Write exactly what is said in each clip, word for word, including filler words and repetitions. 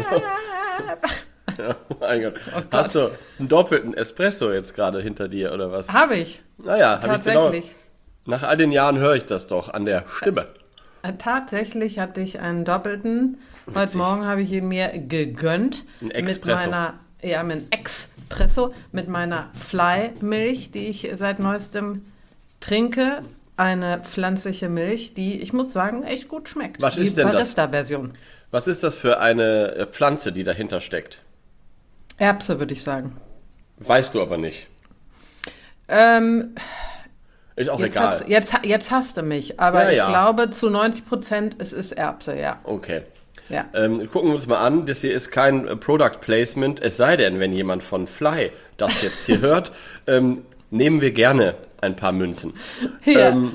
Ja, oh mein Gott. Oh Gott. Hast du einen doppelten Espresso jetzt gerade hinter dir oder was? Habe ich. Naja, habe ich genau. Tatsächlich. Nach all den Jahren höre ich das doch an der Stimme. Äh, Tatsächlich hatte ich einen doppelten. Heute Witzig. Morgen habe ich ihn mir gegönnt. Ein Mit Expresso. meiner, ja, mit einem Expresso, mit meiner Fly-Milch, die ich seit neuestem trinke. Eine pflanzliche Milch, die, ich muss sagen, echt gut schmeckt. Was die ist denn das? Barista-Version. Was ist das für eine äh, Pflanze, die dahinter steckt? Erbse, würde ich sagen. Weißt du aber nicht. Ähm, Ist auch jetzt, egal. hast, jetzt, jetzt hasst du mich, aber Ja, ich ja. glaube zu neunzig Prozent es ist Erbse, ja. Okay. ja. Ähm, gucken wir uns mal an. Das hier ist kein äh, Product Placement. Es sei denn, wenn jemand von Fly das jetzt hier hört, ähm, nehmen wir gerne ein paar Münzen. Ja. Ähm,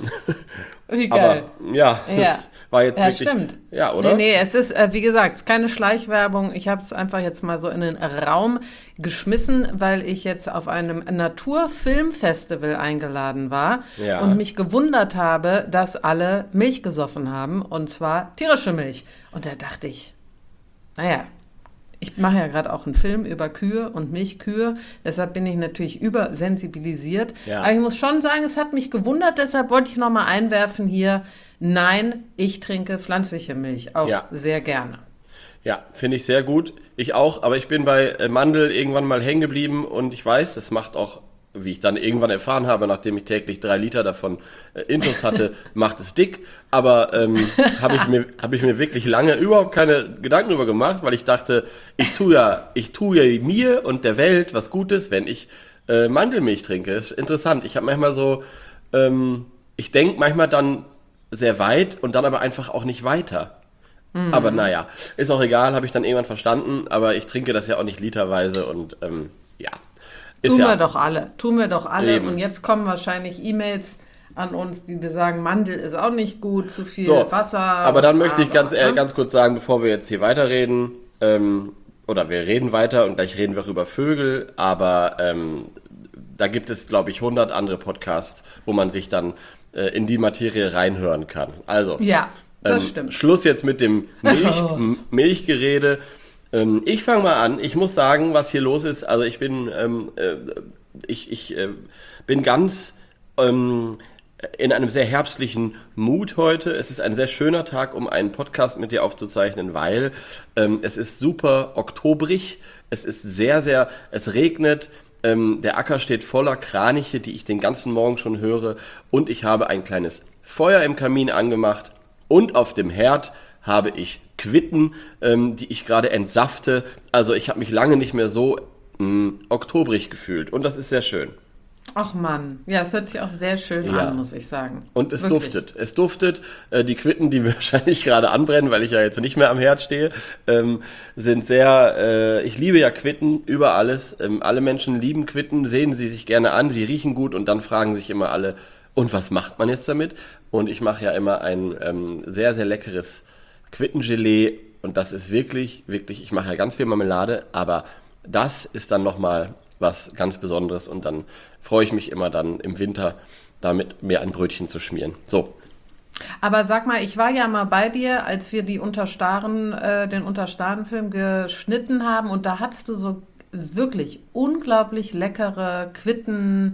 Wie geil. aber ja, Ja. das war jetzt Ja, wirklich. stimmt. Ja, oder? Nee, nee, es ist, äh, wie gesagt, es ist keine Schleichwerbung. Ich habe es einfach jetzt mal so in den Raum geschmissen, weil ich jetzt auf einem Naturfilmfestival eingeladen war Ja. und mich gewundert habe, dass alle Milch gesoffen haben, und zwar tierische Milch. Und da dachte ich, naja, ich mache ja gerade auch einen Film über Kühe und Milchkühe, deshalb bin ich natürlich übersensibilisiert. Ja. Aber ich muss schon sagen, es hat mich gewundert, deshalb wollte ich nochmal einwerfen hier, nein, ich trinke pflanzliche Milch, auch Ja. sehr gerne. Ja, finde ich sehr gut. Ich auch, aber ich bin bei äh, Mandel irgendwann mal hängen geblieben und ich weiß, das macht auch, wie ich dann irgendwann erfahren habe, nachdem ich täglich drei Liter davon äh, Intus hatte, macht es dick. Aber ähm, habe ich mir habe ich mir wirklich lange überhaupt keine Gedanken darüber gemacht, weil ich dachte, ich tue ja ich tue ja mir und der Welt was Gutes, wenn ich äh, Mandelmilch trinke. Ist interessant. Ich habe manchmal so, ähm, ich denke manchmal dann sehr weit und dann aber einfach auch nicht weiter. Aber naja, ist auch egal, habe ich dann irgendwann verstanden, aber ich trinke das ja auch nicht literweise und ähm, ja. Ist Tun ja, wir doch alle, tun wir doch alle. Eben. Und jetzt kommen wahrscheinlich E-Mails an uns, die wir sagen, Mandel ist auch nicht gut, zu viel So, Wasser. aber dann möchte ich ganz, äh, ne? ganz kurz sagen, bevor wir jetzt hier weiterreden, ähm, oder wir reden weiter und gleich reden wir auch über Vögel, aber ähm, da gibt es, glaube ich, hundert andere Podcasts, wo man sich dann äh, in die Materie reinhören kann. Also, Ja, das ähm, stimmt. Schluss jetzt mit dem Milch, Raus. M- Milchgerede. Ähm, ich fange mal an. Ich muss sagen, was hier los ist. Also ich bin, ähm, äh, ich, ich äh, bin ganz ähm, in einem sehr herbstlichen Mut heute. Es ist ein sehr schöner Tag, um einen Podcast mit dir aufzuzeichnen, weil ähm, es ist super oktobrig. Es ist sehr, sehr, es regnet. Ähm, der Acker steht voller Kraniche, die ich den ganzen Morgen schon höre. Und ich habe ein kleines Feuer im Kamin angemacht. Und auf dem Herd habe ich Quitten, ähm, die ich gerade entsafte. Also ich habe mich lange nicht mehr so mh, oktobrig gefühlt. Und das ist sehr schön. Ach Mann, ja, es hört sich auch sehr schön Ja. an, muss ich sagen. Und es Wirklich. duftet. Es duftet. Äh, die Quitten, die wahrscheinlich gerade anbrennen, weil ich ja jetzt nicht mehr am Herd stehe, ähm, sind sehr, äh, ich liebe ja Quitten über alles. Ähm, alle Menschen lieben Quitten, sehen sie sich gerne an, sie riechen gut und dann fragen sich immer alle, und was macht man jetzt damit? Und ich mache ja immer ein ähm, sehr, sehr leckeres Quittengelee und das ist wirklich, wirklich, ich mache ja ganz viel Marmelade, aber das ist dann nochmal was ganz Besonderes und dann freue ich mich immer dann im Winter damit mir ein Brötchen zu schmieren. So, Aber sag mal, ich war ja mal bei dir, als wir die Unterstaren, äh, den Unterstaren-Film geschnitten haben und da hattest du so wirklich unglaublich leckere Quitten.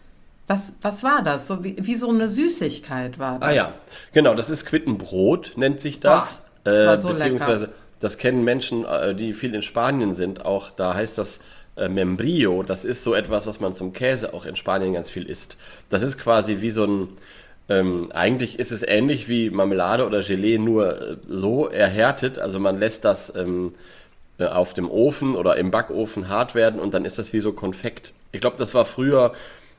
Was, was war das? So wie, wie so eine Süßigkeit war das. ah ja, genau, das ist Quittenbrot, nennt sich das. Boah, das war so beziehungsweise, lecker. das kennen Menschen, äh, die viel in Spanien sind, auch da heißt das äh, Membrillo. Das ist so etwas, was man zum Käse auch in Spanien ganz viel isst. Das ist quasi wie so ein, ähm, eigentlich ist es ähnlich wie Marmelade oder Gelee, nur äh, so erhärtet. Also man lässt das ähm, äh, auf dem Ofen oder im Backofen hart werden und dann ist das wie so Konfekt. Ich glaube, das war früher,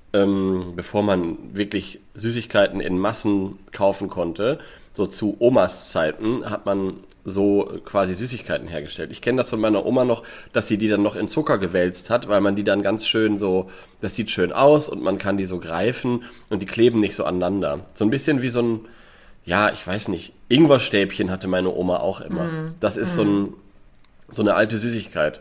ähm, bevor man wirklich Süßigkeiten in Massen kaufen konnte, so zu Omas Zeiten, hat man so quasi Süßigkeiten hergestellt. Ich kenne das von meiner Oma noch, dass sie die dann noch in Zucker gewälzt hat, weil man die dann ganz schön so, das sieht schön aus und man kann die so greifen und die kleben nicht so aneinander. So ein bisschen wie so ein, ja, ich weiß nicht, Ingwerstäbchen hatte meine Oma auch immer. Das ist so ein, so eine alte Süßigkeit.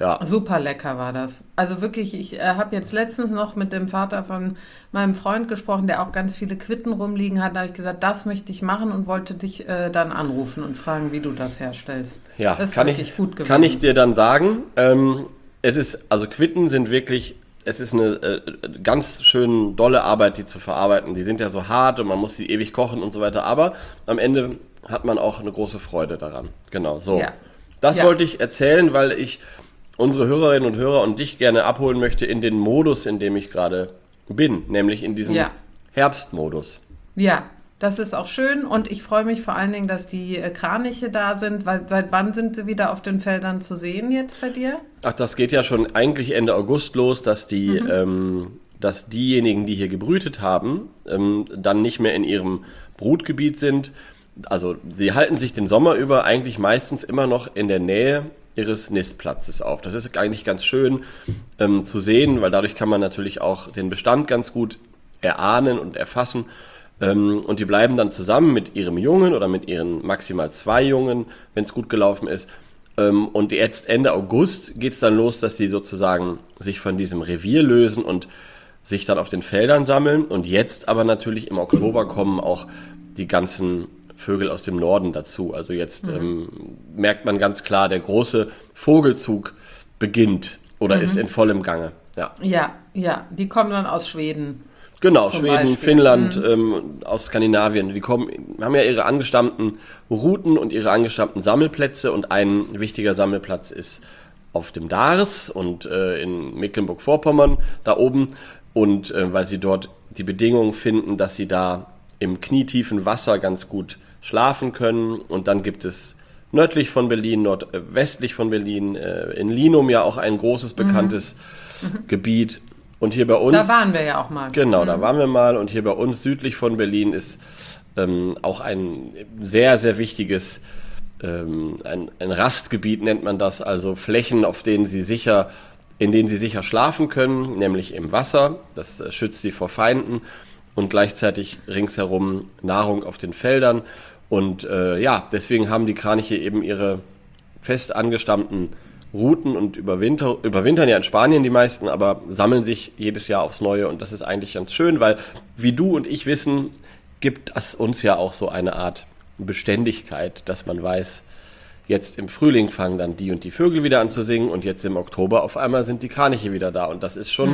Ja, Super lecker war das. Also wirklich, ich äh, habe jetzt letztens noch mit dem Vater von meinem Freund gesprochen, der auch ganz viele Quitten rumliegen hat. Da habe ich gesagt, das möchte ich machen und wollte dich äh, dann anrufen und fragen, wie du das herstellst. ja, Das ist kann ich, wirklich gut kann ich gewesen. dir dann sagen. Ähm, es ist, also Quitten sind wirklich, es ist eine äh, ganz schön dolle Arbeit, die zu verarbeiten. Die sind ja so hart und man muss sie ewig kochen und so weiter, aber am Ende hat man auch eine große Freude daran. Genau, so. Ja, Das ja, wollte ich erzählen, weil ich unsere Hörerinnen und Hörer und dich gerne abholen möchte in den Modus, in dem ich gerade bin, nämlich in diesem ja, Herbstmodus. ja. Das ist auch schön und ich freue mich vor allen Dingen, dass die äh, Kraniche da sind, weil seit wann sind sie wieder auf den Feldern zu sehen jetzt bei dir? Ach, das geht ja schon eigentlich Ende August los, dass die, ähm, dass diejenigen, die hier gebrütet haben, ähm, dann nicht mehr in ihrem Brutgebiet sind. Also sie halten sich den Sommer über eigentlich meistens immer noch in der Nähe ihres Nistplatzes auf. Das ist eigentlich ganz schön ähm, zu sehen, weil dadurch kann man natürlich auch den Bestand ganz gut erahnen und erfassen. Ähm, und die bleiben dann zusammen mit ihrem Jungen oder mit ihren maximal zwei Jungen, wenn es gut gelaufen ist. Ähm, und jetzt Ende August geht es dann los, dass sie sozusagen sich von diesem Revier lösen und sich dann auf den Feldern sammeln. Und jetzt aber natürlich im Oktober kommen auch die ganzen Vögel aus dem Norden dazu. Also jetzt ähm, merkt man ganz klar, der große Vogelzug beginnt oder ist in vollem Gange. Ja. Ja, ja, die kommen dann aus Schweden Genau, zum Schweden, Beispiel. Finnland, ähm, aus Skandinavien, die kommen, haben ja ihre angestammten Routen und ihre angestammten Sammelplätze und ein wichtiger Sammelplatz ist auf dem Dars und äh, in Mecklenburg-Vorpommern da oben und äh, weil sie dort die Bedingungen finden, dass sie da im knietiefen Wasser ganz gut schlafen können und dann gibt es nördlich von Berlin, nordwestlich von Berlin, äh, in Linum ja auch ein großes bekanntes Gebiet. Und hier bei uns, Da waren wir ja auch mal. genau, da waren wir mal. Und hier bei uns südlich von Berlin ist ähm, auch ein sehr, sehr wichtiges, ähm, ein, ein Rastgebiet nennt man das, also Flächen, auf denen sie sicher, in denen sie sicher schlafen können, nämlich im Wasser. Das äh, schützt sie vor Feinden und gleichzeitig ringsherum Nahrung auf den Feldern. Und äh, ja, deswegen haben die Kraniche eben ihre fest angestammten Routen und überwinter, überwintern ja in Spanien die meisten, aber sammeln sich jedes Jahr aufs Neue und das ist eigentlich ganz schön, weil wie du und ich wissen, gibt es uns ja auch so eine Art Beständigkeit, dass man weiß, jetzt im Frühling fangen dann die und die Vögel wieder an zu singen und jetzt im Oktober auf einmal sind die Kraniche wieder da und das ist schon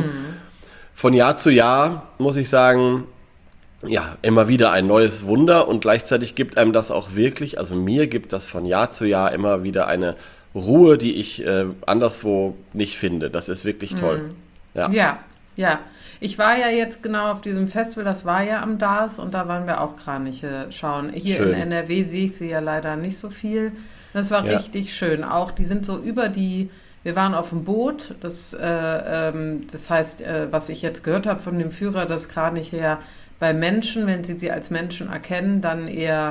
von Jahr zu Jahr, muss ich sagen, ja, immer wieder ein neues Wunder und gleichzeitig gibt einem das auch wirklich, also mir gibt das von Jahr zu Jahr immer wieder eine Ruhe, die ich äh, anderswo nicht finde. Das ist wirklich toll. Ja. Ja, ja. Ich war ja jetzt genau auf diesem Festival, das war ja am Dars und da waren wir auch Kraniche schauen. Hier Schön. in N R W sehe ich sie ja leider nicht so viel. Das war Ja. richtig schön. Auch die sind so über die, wir waren auf dem Boot, das, äh, ähm, das heißt, äh, was ich jetzt gehört habe von dem Führer, dass Kraniche ja bei Menschen, wenn sie sie als Menschen erkennen, dann eher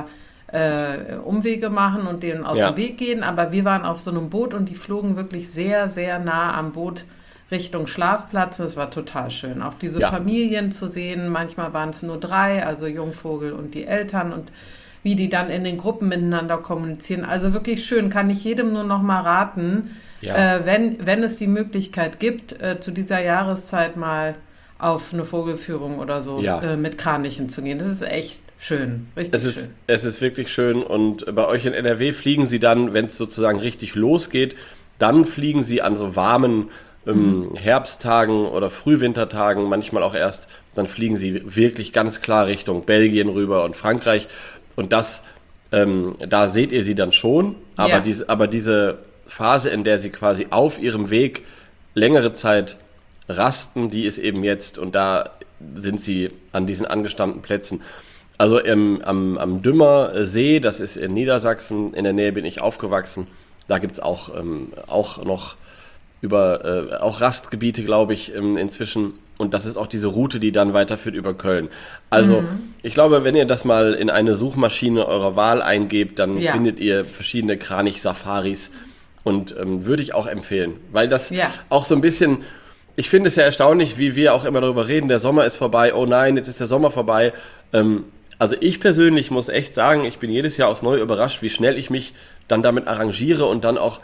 äh, Umwege machen und denen aus Ja. dem Weg gehen. Aber wir waren auf so einem Boot und die flogen wirklich sehr, sehr nah am Boot Richtung Schlafplatz. Das war total schön. Auch diese Ja. Familien zu sehen. Manchmal waren es nur drei, also Jungvogel und die Eltern und wie die dann in den Gruppen miteinander kommunizieren. Also wirklich schön. Kann ich jedem nur noch mal raten, Ja. äh, wenn, wenn es die Möglichkeit gibt, äh, zu dieser Jahreszeit mal auf eine Vogelführung oder so Ja. äh, mit Kranichen zu gehen. Das ist echt schön. Richtig Es schön. ist, es ist wirklich schön und bei euch in N R W fliegen sie dann, wenn es sozusagen richtig losgeht, dann fliegen sie an so warmen ähm, Herbsttagen oder Frühwintertagen, manchmal auch erst, dann fliegen sie wirklich ganz klar Richtung Belgien rüber und Frankreich und das, ähm, da seht ihr sie dann schon, aber, Ja. diese, aber diese Phase, in der sie quasi auf ihrem Weg längere Zeit rasten, die ist eben jetzt und da sind sie an diesen angestammten Plätzen. Also im, am, am Dümmer See, das ist in Niedersachsen, in der Nähe bin ich aufgewachsen, da gibt es auch, ähm, auch noch über, äh, auch Rastgebiete, glaube ich, ähm, inzwischen und das ist auch diese Route, die dann weiterführt über Köln. Also ich glaube, wenn ihr das mal in eine Suchmaschine eurer Wahl eingebt, dann Ja. findet ihr verschiedene Kranich-Safaris und ähm, würde ich auch empfehlen, weil das Ja. auch so ein bisschen, ich finde es ja erstaunlich, wie wir auch immer darüber reden, der Sommer ist vorbei, oh nein, jetzt ist der Sommer vorbei. Ähm, also ich persönlich muss echt sagen, ich bin jedes Jahr aufs Neue überrascht, wie schnell ich mich dann damit arrangiere und dann auch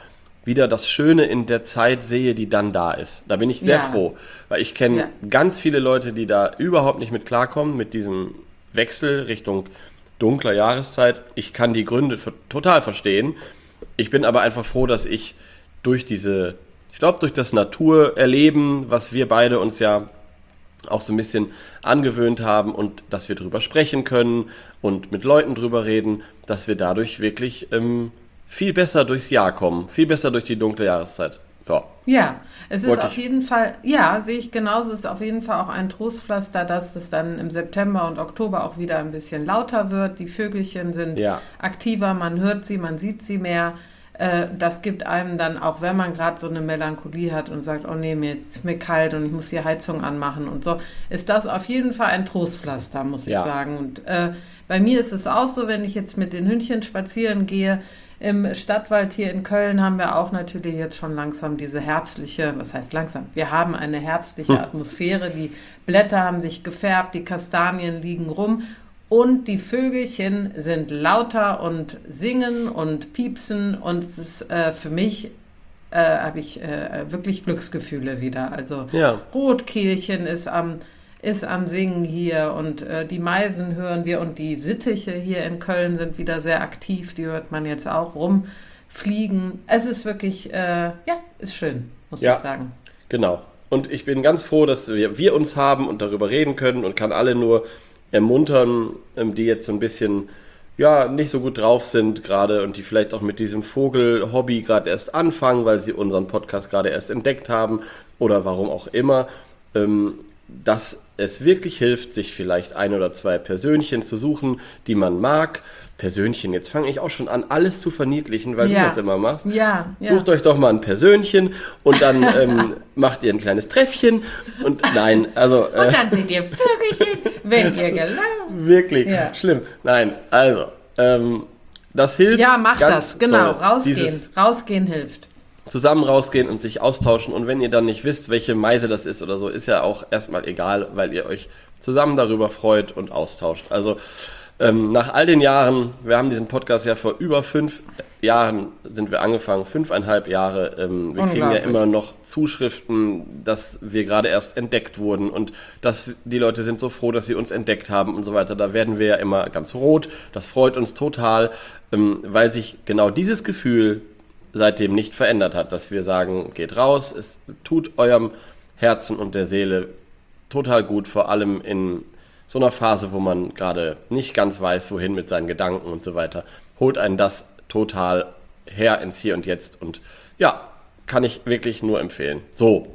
wieder das Schöne in der Zeit sehe, die dann da ist. Da bin ich sehr Ja. froh, weil ich kenne Ja. ganz viele Leute, die da überhaupt nicht mit klarkommen, mit diesem Wechsel Richtung dunkler Jahreszeit. Ich kann die Gründe für, total verstehen. Ich bin aber einfach froh, dass ich durch diese, ich glaube, durch das Naturerleben, was wir beide uns ja auch so ein bisschen angewöhnt haben und dass wir drüber sprechen können und mit Leuten drüber reden, dass wir dadurch wirklich ähm, viel besser durchs Jahr kommen, viel besser durch die dunkle Jahreszeit. Ja, Ja, es ist Wollte auf ich. jeden Fall, ja, sehe ich genauso, es ist auf jeden Fall auch ein Trostpflaster, dass es dann im September und Oktober auch wieder ein bisschen lauter wird. Die Vögelchen sind Ja. aktiver, man hört sie, man sieht sie mehr. Äh, Das gibt einem dann, auch wenn man gerade so eine Melancholie hat und sagt, oh nee, mir ist mir kalt und ich muss die Heizung anmachen und so, ist das auf jeden Fall ein Trostpflaster, muss ich Ja. sagen. Und äh, bei mir ist es auch so, wenn ich jetzt mit den Hündchen spazieren gehe, im Stadtwald hier in Köln haben wir auch natürlich jetzt schon langsam diese herbstliche, was heißt langsam? Wir haben eine herbstliche Atmosphäre, die Blätter haben sich gefärbt, die Kastanien liegen rum und die Vögelchen sind lauter und singen und piepsen und es ist äh, für mich, äh, habe ich äh, wirklich Glücksgefühle wieder. Also Ja. Rotkehlchen ist am ist am Singen hier und äh, die Meisen hören wir und die Sittiche hier in Köln sind wieder sehr aktiv, die hört man jetzt auch rumfliegen. Es ist wirklich, äh, ja, ist schön, muss Ja. ich sagen. Genau. Und ich bin ganz froh, dass wir, wir uns haben und darüber reden können und kann alle nur ermuntern, ähm, die jetzt so ein bisschen ja nicht so gut drauf sind gerade und die vielleicht auch mit diesem Vogel-Hobby gerade erst anfangen, weil sie unseren Podcast gerade erst entdeckt haben oder warum auch immer, ähm, dass es wirklich hilft, sich vielleicht ein oder zwei Persönchen zu suchen, die man mag. Persönchen, jetzt fange ich auch schon an, alles zu verniedlichen, weil Ja. du das immer machst. Ja, ja. Sucht euch doch mal ein Persönchen und dann ähm, macht ihr ein kleines Treffchen und nein, also äh, Und dann seht ihr Vögelchen, wenn ihr gelaufen. wirklich Ja. schlimm. Nein, also ähm, das hilft. Ja, macht ganz das, genau. doll. Rausgehen. Dieses Rausgehen hilft. zusammen rausgehen und sich austauschen und wenn ihr dann nicht wisst, welche Meise das ist oder so, ist ja auch erstmal egal, weil ihr euch zusammen darüber freut und austauscht. Also ähm, nach all den Jahren, wir haben diesen Podcast ja vor über fünf Jahren sind wir angefangen, fünfeinhalb Jahre. Ähm, wir kriegen ja Unglaublich. immer noch Zuschriften, dass wir gerade erst entdeckt wurden und dass die Leute sind so froh, dass sie uns entdeckt haben und so weiter. Da werden wir ja immer ganz rot. Das freut uns total, ähm, weil sich genau dieses Gefühl seitdem nicht verändert hat, dass wir sagen, geht raus, es tut eurem Herzen und der Seele total gut, vor allem in so einer Phase, wo man gerade nicht ganz weiß, wohin mit seinen Gedanken und so weiter, holt einen das total her ins Hier und Jetzt und ja, kann ich wirklich nur empfehlen. So,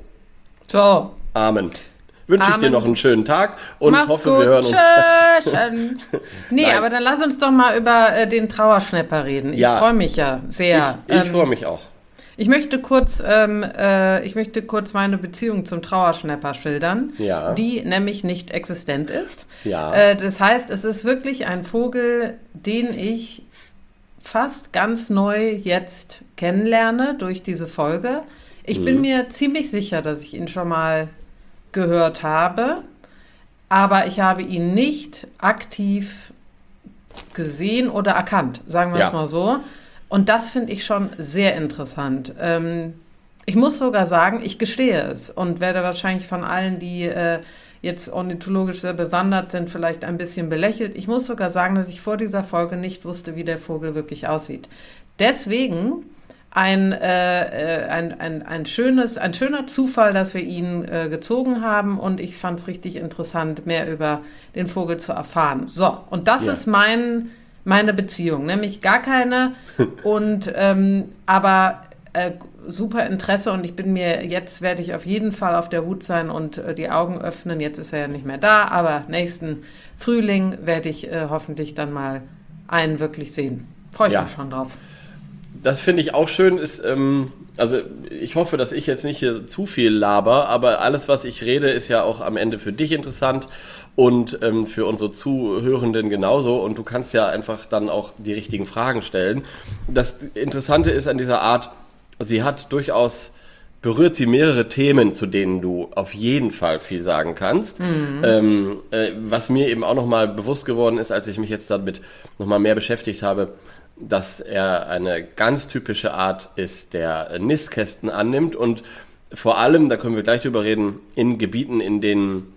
So, Amen. Wünsche ich dir Amen. noch einen schönen Tag und mach's hoffe, gut. wir hören uns. Tschüss. Nee, Nein. aber dann lass uns doch mal über äh, den Trauerschnäpper reden. Ich Ja. freue mich ja sehr. Ich, ich Ähm, freue mich auch. Ich möchte kurz, ähm, äh, ich möchte kurz meine Beziehung zum Trauerschnäpper schildern, Ja. die nämlich nicht existent ist. Ja. Äh, das heißt, es ist wirklich ein Vogel, den ich fast ganz neu jetzt kennenlerne durch diese Folge. Ich bin mir ziemlich sicher, dass ich ihn schon mal gehört habe, aber ich habe ihn nicht aktiv gesehen oder erkannt, sagen wir Ja. es mal so. Und das finde ich schon sehr interessant. Ähm, ich muss sogar sagen, ich gestehe es und werde wahrscheinlich von allen, die äh, jetzt ornithologisch sehr bewandert sind, vielleicht ein bisschen belächelt. Ich muss sogar sagen, dass ich vor dieser Folge nicht wusste, wie der Vogel wirklich aussieht. Deswegen ein, äh, äh, ein, ein, ein, schönes, ein schöner Zufall, dass wir ihn äh, gezogen haben und ich fand es richtig interessant, mehr über den Vogel zu erfahren. So, und das Ja. ist mein, meine Beziehung, nämlich gar keine und ähm, aber äh, super Interesse und ich bin mir, jetzt werde ich auf jeden Fall auf der Hut sein und äh, die Augen öffnen. Jetzt ist er ja nicht mehr da, aber nächsten Frühling werde ich äh, hoffentlich dann mal einen wirklich sehen. Freue ich Ja. mich schon drauf. Das finde ich auch schön. Ist, ähm, also ich hoffe, dass ich jetzt nicht hier zu viel laber, aber alles, was ich rede, ist ja auch am Ende für dich interessant und ähm, für unsere Zuhörenden genauso. Und du kannst ja einfach dann auch die richtigen Fragen stellen. Das Interessante ist an dieser Art, sie hat durchaus, berührt sie mehrere Themen, zu denen du auf jeden Fall viel sagen kannst. Ähm, äh, was mir eben auch nochmal bewusst geworden ist, als ich mich jetzt damit nochmal mehr beschäftigt habe, dass er eine ganz typische Art ist, der Nistkästen annimmt und vor allem, da können wir gleich drüber reden, in Gebieten, in denen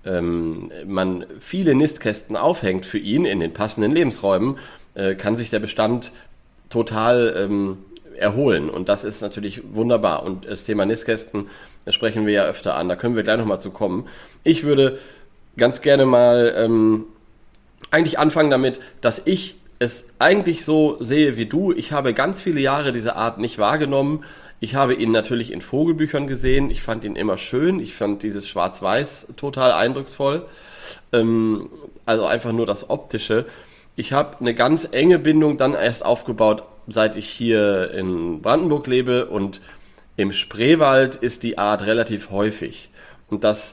ähm, man viele Nistkästen aufhängt für ihn, in den passenden Lebensräumen, äh, kann sich der Bestand total ähm, erholen. Und das ist natürlich wunderbar. Und das Thema Nistkästen, das sprechen wir ja öfter an. Da können wir gleich nochmal zu kommen. Ich würde ganz gerne mal ähm, eigentlich anfangen damit, dass ich es eigentlich so sehe wie du. Ich habe ganz viele Jahre diese Art nicht wahrgenommen. Ich habe ihn natürlich in Vogelbüchern gesehen. Ich fand ihn immer schön. Ich fand dieses Schwarz-Weiß total eindrucksvoll. Ähm, also einfach nur das Optische. Ich habe eine ganz enge Bindung dann erst aufgebaut, seit ich hier in Brandenburg lebe. Und im Spreewald ist die Art relativ häufig. Und das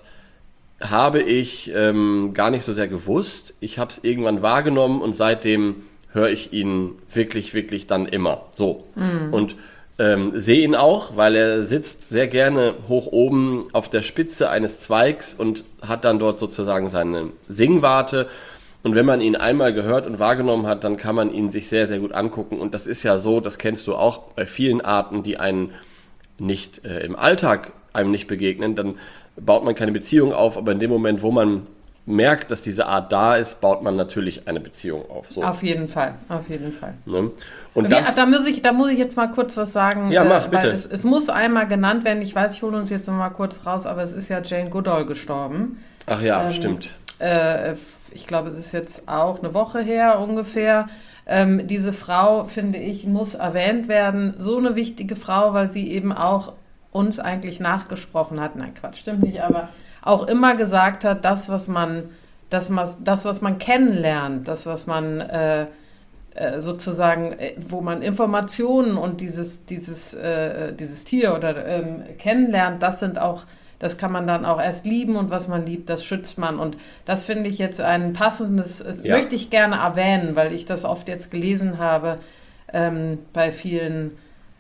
habe ich ähm, gar nicht so sehr gewusst. Ich habe es irgendwann wahrgenommen und seitdem höre ich ihn wirklich, wirklich dann immer. So. Mm. Und ähm, sehe ihn auch, weil er sitzt sehr gerne hoch oben auf der Spitze eines Zweigs und hat dann dort sozusagen seine Singwarte. Und wenn man ihn einmal gehört und wahrgenommen hat, dann kann man ihn sich sehr, sehr gut angucken. Und das ist ja so, das kennst du auch bei vielen Arten, die einen nicht äh, im Alltag einem nicht begegnen, dann baut man keine Beziehung auf, aber in dem Moment, wo man merkt, dass diese Art da ist, baut man natürlich eine Beziehung auf. So. Auf jeden Fall, auf jeden Fall. Ne? Und Wie, das, da, muss ich, da muss ich jetzt mal kurz was sagen. Ja, mach, äh, bitte. Weil es, es muss einmal genannt werden. Ich weiß, ich hole uns jetzt noch mal kurz raus, aber es ist ja Jane Goodall gestorben. Ach ja, ähm, stimmt. Äh, ich glaube, es ist jetzt auch eine Woche her ungefähr. Ähm, diese Frau, finde ich, muss erwähnt werden. So eine wichtige Frau, weil sie eben auch uns eigentlich nachgesprochen hat. Nein, Quatsch, stimmt nicht, aber auch immer gesagt hat, das, was man, das, das, was man kennenlernt, das, was man äh, äh, sozusagen, äh, wo man Informationen und dieses, dieses, äh, dieses Tier oder ähm, kennenlernt, das sind auch, das kann man dann auch erst lieben und was man liebt, das schützt man. Und das finde ich jetzt ein passendes, das Ja. möchte ich gerne erwähnen, weil ich das oft jetzt gelesen habe ähm, bei vielen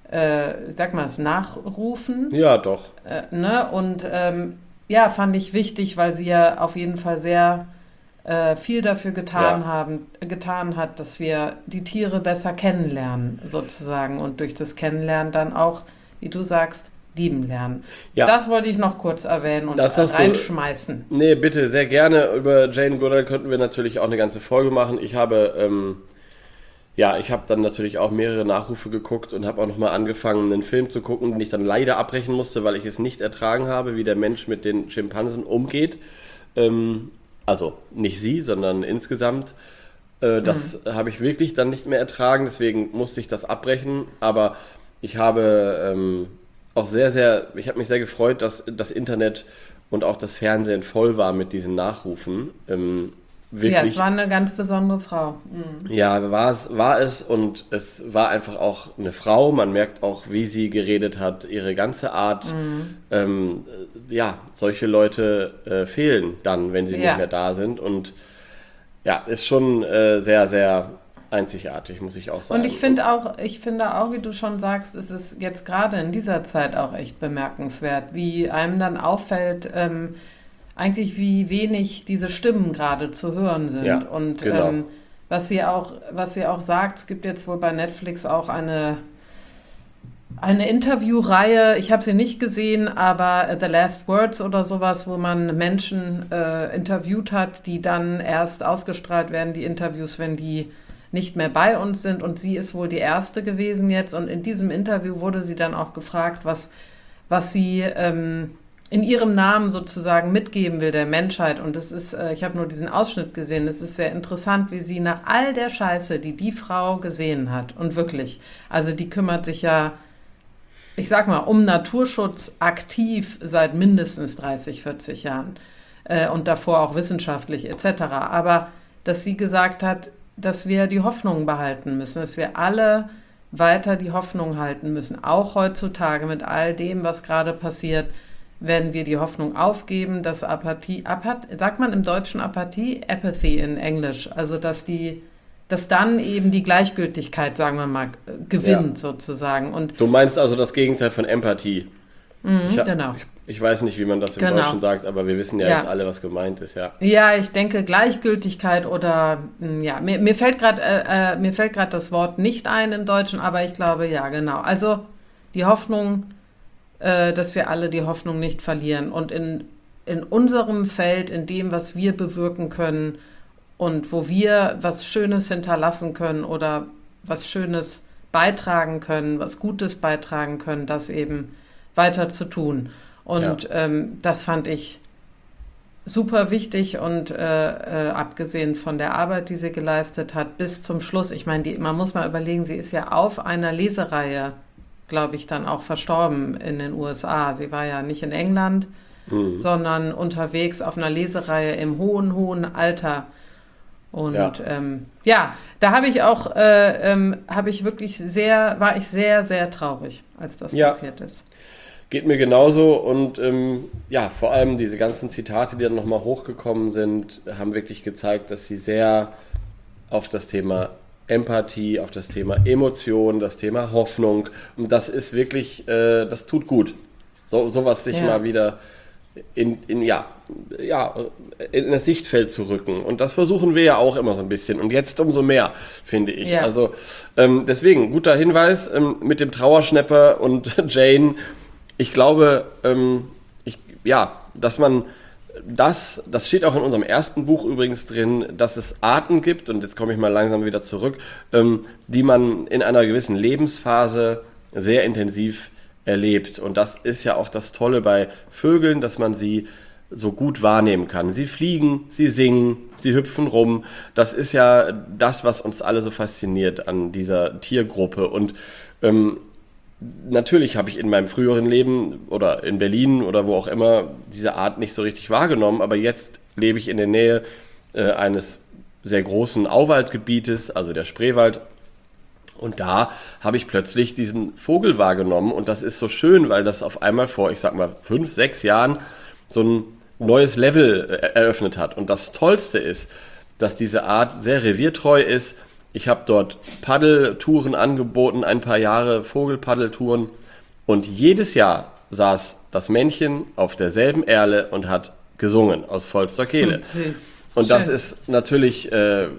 Äh, sag mal, es Nachrufen. Ja, doch. Äh, ne? Und ähm, ja, fand ich wichtig, weil sie ja auf jeden Fall sehr äh, viel dafür getan Ja. haben, getan hat, dass wir die Tiere besser kennenlernen, sozusagen. Und durch das Kennenlernen dann auch, wie du sagst, lieben lernen. Ja. Das wollte ich noch kurz erwähnen und Das hast du- reinschmeißen. Nee, bitte, sehr gerne. Über Jane Goodall könnten wir natürlich auch eine ganze Folge machen. Ich habe, ähm, ja, ich habe dann natürlich auch mehrere Nachrufe geguckt und habe auch nochmal angefangen, einen Film zu gucken, den ich dann leider abbrechen musste, weil ich es nicht ertragen habe, wie der Mensch mit den Schimpansen umgeht. Ähm, also nicht sie, sondern insgesamt. Äh, das habe ich wirklich dann nicht mehr ertragen, deswegen musste ich das abbrechen. Aber ich habe ähm, auch sehr, sehr, ich habe mich sehr gefreut, dass das Internet und auch das Fernsehen voll war mit diesen Nachrufen. Ähm, Ja, wirklich. es war eine ganz besondere Frau. Mhm. Ja, war es, war es und es war einfach auch eine Frau. Man merkt auch, wie sie geredet hat, ihre ganze Art. Ähm, äh, ja, solche Leute äh, fehlen dann, wenn sie Ja. nicht mehr da sind. Und ja, ist schon äh, sehr, sehr einzigartig, muss ich auch sagen. Und ich finde auch, ich finde auch, wie du schon sagst, es ist jetzt gerade in dieser Zeit auch echt bemerkenswert, wie einem dann auffällt, ähm, eigentlich wie wenig diese Stimmen gerade zu hören sind. Ja, und genau. ähm, was sie auch, was sie auch sagt, es gibt jetzt wohl bei Netflix auch eine, eine Interviewreihe, ich habe sie nicht gesehen, aber äh, The Last Words oder sowas, wo man Menschen äh, interviewt hat, die dann erst ausgestrahlt werden, die Interviews, wenn die nicht mehr bei uns sind. Und sie ist wohl die erste gewesen jetzt. Und in diesem Interview wurde sie dann auch gefragt, was, was sie ähm, in ihrem Namen sozusagen mitgeben will der Menschheit. Und das ist, äh, ich habe nur diesen Ausschnitt gesehen, es ist sehr interessant, wie sie nach all der Scheiße, die die Frau gesehen hat, und wirklich, also die kümmert sich ja, ich sag mal, um Naturschutz aktiv seit mindestens dreißig, vierzig Jahren äh, und davor auch wissenschaftlich et cetera. Aber dass sie gesagt hat, dass wir die Hoffnung behalten müssen, dass wir alle weiter die Hoffnung halten müssen, auch heutzutage mit all dem, was gerade passiert, wenn wir die Hoffnung aufgeben, dass Apathie, Apath, sagt man im Deutschen Apathie? Apathy in Englisch, also dass die, dass dann eben die Gleichgültigkeit, sagen wir mal, gewinnt Ja. sozusagen. Und Du meinst also das Gegenteil von Empathie. mh, Ich, ha- genau. ich, Ich weiß nicht, wie man das im Genau. Deutschen sagt, aber wir wissen ja, Ja. jetzt alle, was gemeint ist, ja. Ja, ich denke Gleichgültigkeit oder mh, ja, mir, mir fällt gerade äh, äh, mir fällt gerade das Wort nicht ein im Deutschen, aber ich glaube, ja, genau. Also die Hoffnung, äh, dass wir alle die Hoffnung nicht verlieren und in, in unserem Feld, in dem, was wir bewirken können und wo wir was Schönes hinterlassen können oder was Schönes beitragen können, was Gutes beitragen können, das eben weiter zu tun. Und Ja. ähm, das fand ich super wichtig und äh, äh, abgesehen von der Arbeit, die sie geleistet hat, bis zum Schluss. Ich meine, die, man muss mal überlegen, sie ist ja auf einer Lesereihe, glaube ich, dann auch verstorben in den U S A. Sie war ja nicht in England, Mhm. sondern unterwegs auf einer Lesereihe im hohen, hohen Alter. Und Ja. ähm, ja, da habe ich auch, äh, ähm, habe ich wirklich sehr, war ich sehr, sehr traurig, als das Ja. passiert ist. Geht mir genauso und ähm, ja, vor allem diese ganzen Zitate, die dann nochmal hochgekommen sind, haben wirklich gezeigt, dass sie sehr auf das Thema Empathie, auf das Thema Emotion, das Thema Hoffnung und das ist wirklich, äh, das tut gut. So, sowas sich Ja. mal wieder in, in, ja, ja, in das Sichtfeld zu rücken. Und das versuchen wir ja auch immer so ein bisschen. Und jetzt umso mehr, finde ich. Ja. Also ähm, deswegen, guter Hinweis ähm, mit dem Trauerschnepper und Jane. Ich glaube, ähm, ich, ja, dass man das, das steht auch in unserem ersten Buch übrigens drin, dass es Arten gibt, und jetzt komme ich mal langsam wieder zurück, ähm, die man in einer gewissen Lebensphase sehr intensiv erlebt. Und das ist ja auch das Tolle bei Vögeln, dass man sie so gut wahrnehmen kann. Sie fliegen, sie singen, sie hüpfen rum. Das ist ja das, was uns alle so fasziniert an dieser Tiergruppe. Und ähm, natürlich habe ich in meinem früheren Leben oder in Berlin oder wo auch immer diese Art nicht so richtig wahrgenommen, aber jetzt lebe ich in der Nähe äh, eines sehr großen Auwaldgebietes, also der Spreewald. Und da habe ich plötzlich diesen Vogel wahrgenommen und das ist so schön, weil das auf einmal vor, ich sag mal, fünf, sechs Jahren so ein neues Level äh, eröffnet hat. Und das Tollste ist, dass diese Art sehr reviertreu ist. Ich habe dort Paddeltouren angeboten, ein paar Jahre Vogelpaddeltouren und jedes Jahr saß das Männchen auf derselben Erle und hat gesungen aus vollster Kehle. Süß. Und das Schön. ist natürlich, äh,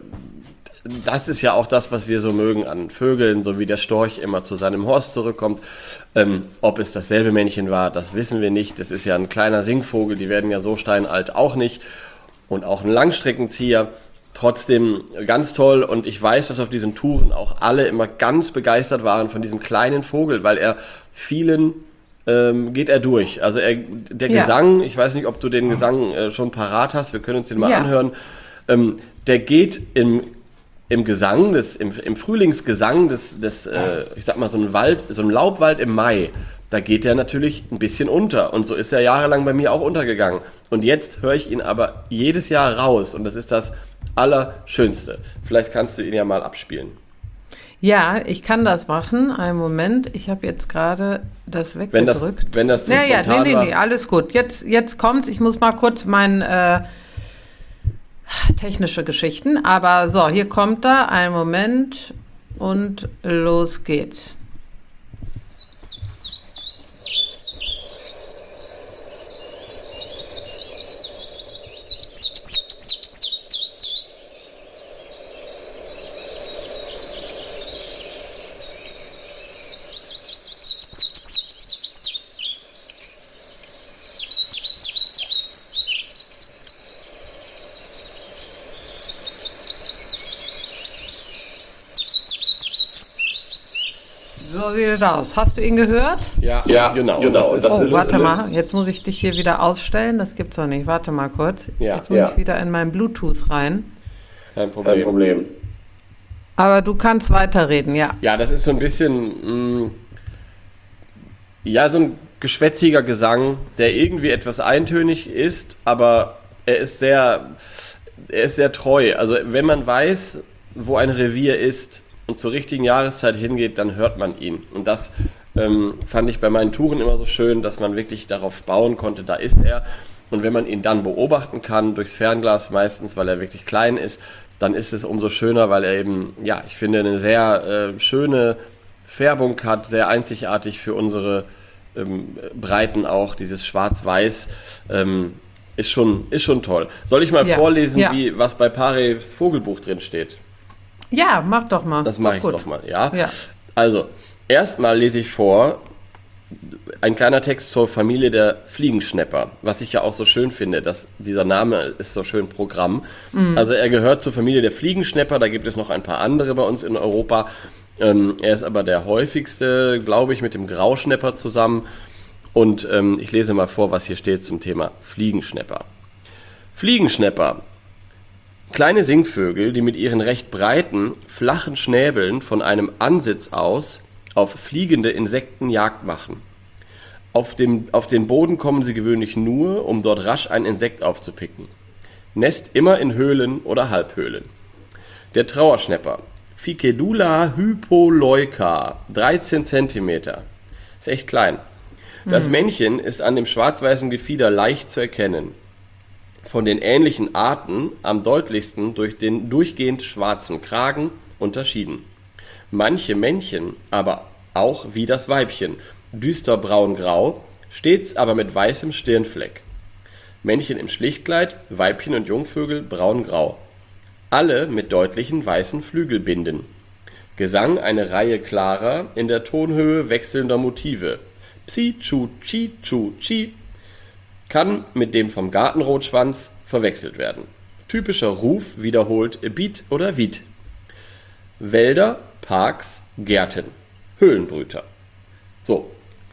das ist ja auch das, was wir so mögen an Vögeln, so wie der Storch immer zu seinem Horst zurückkommt. Ähm, ob es dasselbe Männchen war, das wissen wir nicht. Das ist ja ein kleiner Singvogel, die werden ja so steinalt auch nicht. Und auch ein Langstreckenzieher. Trotzdem ganz toll und ich weiß, dass auf diesen Touren auch alle immer ganz begeistert waren von diesem kleinen Vogel, weil er vielen ähm, geht er durch. Also er, der Ja. Gesang, ich weiß nicht, ob du den Gesang äh, schon parat hast, wir können uns den mal Ja. anhören. Ähm, der geht im, im Gesang, des, im, im Frühlingsgesang des, des äh, ich sag mal so ein Wald, so ein Laubwald im Mai. Da geht er natürlich ein bisschen unter und so ist er jahrelang bei mir auch untergegangen. Und jetzt höre ich ihn aber jedes Jahr raus und das ist das Allerschönste. Vielleicht kannst du ihn ja mal abspielen. Ja, ich kann das machen. Einen Moment, ich habe jetzt gerade das Wenn das, weggedrückt. wenn das zu Ja, ja, nee, spontan nee, war. nee, alles gut. Jetzt, jetzt kommt's. Ich muss mal kurz mein äh, technische Geschichten. Aber so, hier kommt er. Einen Moment und los geht's. So sieht es aus. Hast du ihn gehört? Ja, Ja, genau. genau. Das ist, Oh, ist- warte mal. Jetzt muss ich dich hier wieder ausstellen. Das gibt's doch nicht. Warte mal kurz. Ja, Jetzt muss ja. ich wieder in mein Bluetooth rein. kein Kein Problem. Problem. Aber du kannst weiterreden, ja. Ja, das ist so ein bisschen, mh, ja, so ein geschwätziger Gesang, der irgendwie etwas eintönig ist, aber er ist sehr, er ist sehr treu. Also wenn man weiß, wo ein Revier ist und zur richtigen Jahreszeit hingeht, dann hört man ihn. Und das ähm, fand ich bei meinen Touren immer so schön, dass man wirklich darauf bauen konnte, da ist er. Und wenn man ihn dann beobachten kann, durchs Fernglas meistens, weil er wirklich klein ist, dann ist es umso schöner, weil er eben, ja, ich finde, eine sehr äh, schöne Färbung hat, sehr einzigartig für unsere ähm, Breiten auch, dieses Schwarz-Weiß, ähm, ist schon, ist schon toll. Soll ich mal Ja, vorlesen, ja. wie, was bei Pareys Vogelbuch drin steht? Ja, mach doch mal. Das Ist mache doch ich gut. doch mal, ja. Ja. Also, erstmal lese ich vor, ein kleiner Text zur Familie der Fliegenschnäpper, was ich ja auch so schön finde, dass dieser Name ist so schön Programm. Also er gehört zur Familie der Fliegenschnäpper, da gibt es noch ein paar andere bei uns in Europa. Ähm, er ist aber der häufigste, glaube ich, mit dem Grauschnäpper zusammen. Und ähm, ich lese mal vor, was hier steht zum Thema Fliegenschnäpper. Fliegenschnäpper. Kleine Singvögel, die mit ihren recht breiten, flachen Schnäbeln von einem Ansitz aus auf fliegende Insekten Jagd machen. Auf dem, auf den Boden kommen sie gewöhnlich nur, um dort rasch ein Insekt aufzupicken. Nest immer in Höhlen oder Halbhöhlen. Der Trauerschnäpper. Ficedula hypoleuca, dreizehn Zentimeter. Ist echt klein. Das Männchen ist an dem schwarz-weißen Gefieder leicht zu erkennen. Von den ähnlichen Arten am deutlichsten durch den durchgehend schwarzen Kragen unterschieden. Manche Männchen aber auch wie das Weibchen, düster braun-grau, stets aber mit weißem Stirnfleck. Männchen im Schlichtkleid, Weibchen und Jungvögel braun-grau. Alle mit deutlichen weißen Flügelbinden. Gesang eine Reihe klarer, in der Tonhöhe wechselnder Motive. Psi, chu, chi, chu, chi, kann mit dem vom Gartenrotschwanz verwechselt werden. Typischer Ruf wiederholt Biet oder Wied. Wälder, Parks, Gärten, Höhlenbrüter. So,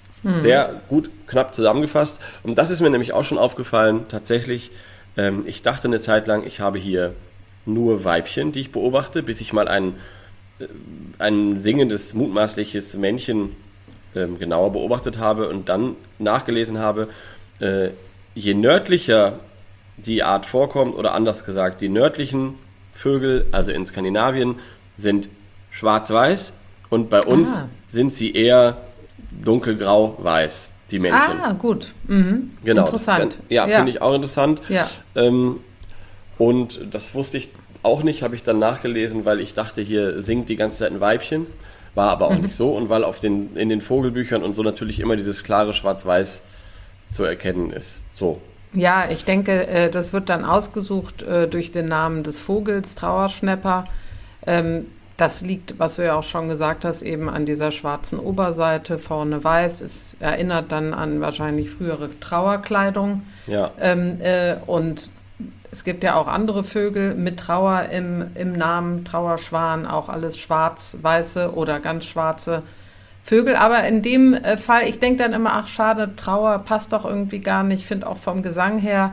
sehr gut, knapp zusammengefasst. Und das ist mir nämlich auch schon aufgefallen, tatsächlich. Ähm, ich dachte eine Zeit lang, ich habe hier nur Weibchen, die ich beobachte, bis ich mal ein, äh, ein singendes, mutmaßliches Männchen ähm, genauer beobachtet habe und dann nachgelesen habe, äh, je nördlicher die Art vorkommt, oder anders gesagt, die nördlichen Vögel, also in Skandinavien, sind schwarz-weiß und bei uns Ah. sind sie eher dunkelgrau-weiß, die Männchen. Ah, gut. Mhm. Genau. Interessant. Ja, Ja. finde ich auch interessant. Ja. Ähm, und das wusste ich auch nicht, habe ich dann nachgelesen, weil ich dachte, hier singt die ganze Zeit ein Weibchen. War aber auch nicht so. Und weil auf den, in den Vogelbüchern und so natürlich immer dieses klare Schwarz-Weiß zu erkennen ist. So. Ja, ich denke, äh, das wird dann ausgesucht äh, durch den Namen des Vogels, Trauerschnäpper. Ähm, das liegt, was du ja auch schon gesagt hast, eben an dieser schwarzen Oberseite, vorne weiß. Es erinnert dann an wahrscheinlich frühere Trauerkleidung. Ja. Ähm, äh, und es gibt ja auch andere Vögel mit Trauer im, im Namen, Trauerschwan, auch alles schwarz-weiße oder ganz schwarze Vögel. Aber in dem äh, Fall, ich denke dann immer, ach schade, Trauer passt doch irgendwie gar nicht, ich finde auch vom Gesang her.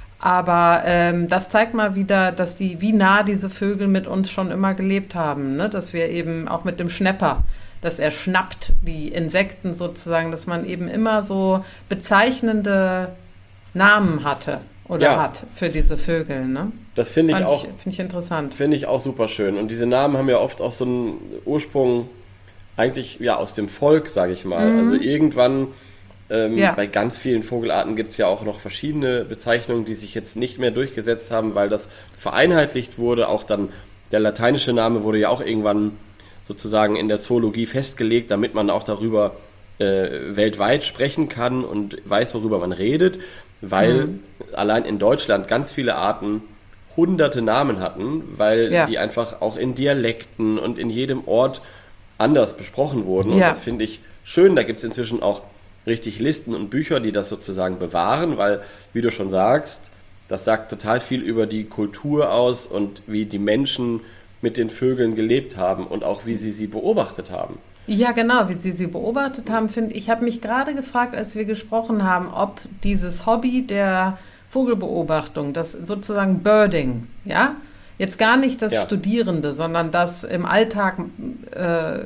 Aber ähm, das zeigt mal wieder, dass die, wie nah diese Vögel mit uns schon immer gelebt haben, ne? Dass wir eben auch mit dem Schnäpper, dass er schnappt, die Insekten sozusagen, dass man eben immer so bezeichnende Namen hatte oder Ja. hat für diese Vögel, ne? Das finde ich Fand auch, ich, finde ich interessant. finde ich auch super schön. Und diese Namen haben ja oft auch so einen Ursprung eigentlich ja aus dem Volk, sage ich mal. Also irgendwann ähm, Ja. bei ganz vielen Vogelarten gibt es ja auch noch verschiedene Bezeichnungen, die sich jetzt nicht mehr durchgesetzt haben, weil das vereinheitlicht wurde. Auch dann der lateinische Name wurde ja auch irgendwann sozusagen in der Zoologie festgelegt, damit man auch darüber äh, weltweit sprechen kann und weiß, worüber man redet, weil allein in Deutschland ganz viele Arten hunderte Namen hatten, weil Ja. die einfach auch in Dialekten und in jedem Ort anders besprochen wurden. Und Ja. das finde ich schön. Da gibt es inzwischen auch richtig Listen und Bücher, die das sozusagen bewahren, weil, wie du schon sagst, das sagt total viel über die Kultur aus und wie die Menschen mit den Vögeln gelebt haben und auch wie sie sie beobachtet haben. Ja, genau, wie Sie sie beobachtet haben, finde ich. Ich habe mich gerade gefragt, als wir gesprochen haben, ob dieses Hobby der Vogelbeobachtung, das sozusagen Birding, ja, jetzt gar nicht das Ja. Studierende, sondern das im Alltag äh,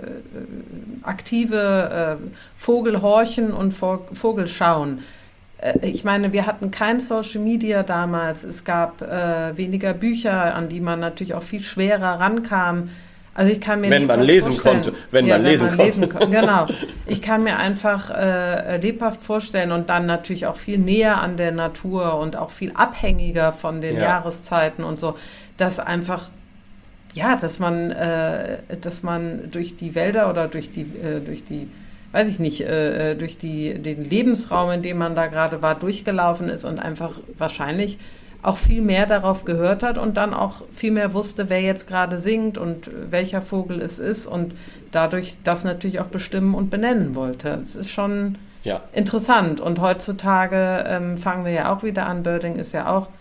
aktive äh, Vogelhorchen und Vo- Vogelschauen. Äh, ich meine, wir hatten kein Social Media damals, es gab äh, weniger Bücher, an die man natürlich auch viel schwerer rankam. Also ich kann mir Wenn man lebhaft lesen vorstellen- konnte. Wenn ja, man wenn lesen man konnte. lesen kon- Genau. Ich kann mir einfach äh, lebhaft vorstellen und dann natürlich auch viel näher an der Natur und auch viel abhängiger von den Ja. Jahreszeiten und so, dass einfach, ja, dass man, äh, dass man durch die Wälder oder durch die, äh, durch die weiß ich nicht, äh, durch die, den Lebensraum, in dem man da gerade war, durchgelaufen ist und einfach wahrscheinlich auch viel mehr darauf gehört hat und dann auch viel mehr wusste, wer jetzt gerade singt und welcher Vogel es ist und dadurch das natürlich auch bestimmen und benennen wollte. Es ist schon Ja. interessant und heutzutage ähm, fangen wir ja auch wieder an. Birding ist ja auch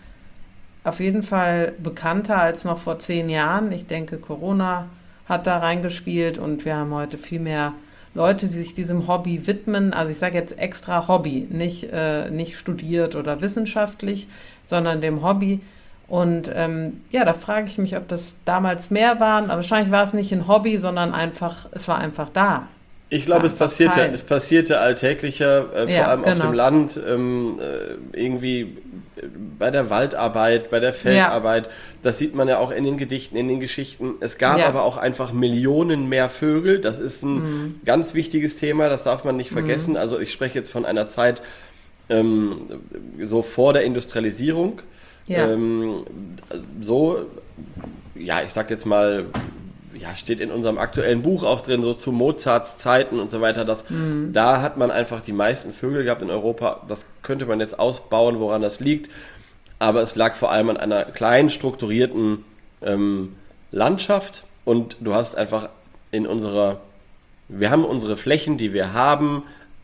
auf jeden Fall bekannter als noch vor zehn Jahren. Ich denke, Corona hat da reingespielt und wir haben heute viel mehr Leute, die sich diesem Hobby widmen. Also ich sage jetzt extra Hobby, nicht, äh, nicht studiert oder wissenschaftlich, sondern dem Hobby. Und ähm, ja, da frage ich mich, ob das damals mehr waren. Aber wahrscheinlich war es nicht ein Hobby, sondern einfach, es war einfach da. Ich War glaube, es einfach passierte, Teil. es passierte alltäglicher, äh, vor Ja, allem auf genau. dem Land, ähm, äh, irgendwie äh, bei der Waldarbeit, bei der Ja, Feldarbeit. Das sieht man ja auch in den Gedichten, in den Geschichten. Es gab ja. aber auch einfach Millionen mehr Vögel. Das ist ein ganz wichtiges Thema, das darf man nicht vergessen. Also ich spreche jetzt von einer Zeit ähm, so vor der Industrialisierung. Ja. Ähm, so, ja, ich sag jetzt mal, ja, steht in unserem aktuellen Buch auch drin, so zu Mozarts Zeiten und so weiter, dass da hat man einfach die meisten Vögel gehabt in Europa. Das könnte man jetzt ausbauen, woran das liegt. Aber es lag vor allem an einer kleinen, strukturierten ähm, Landschaft und du hast einfach in unserer, wir haben unsere Flächen, die wir haben,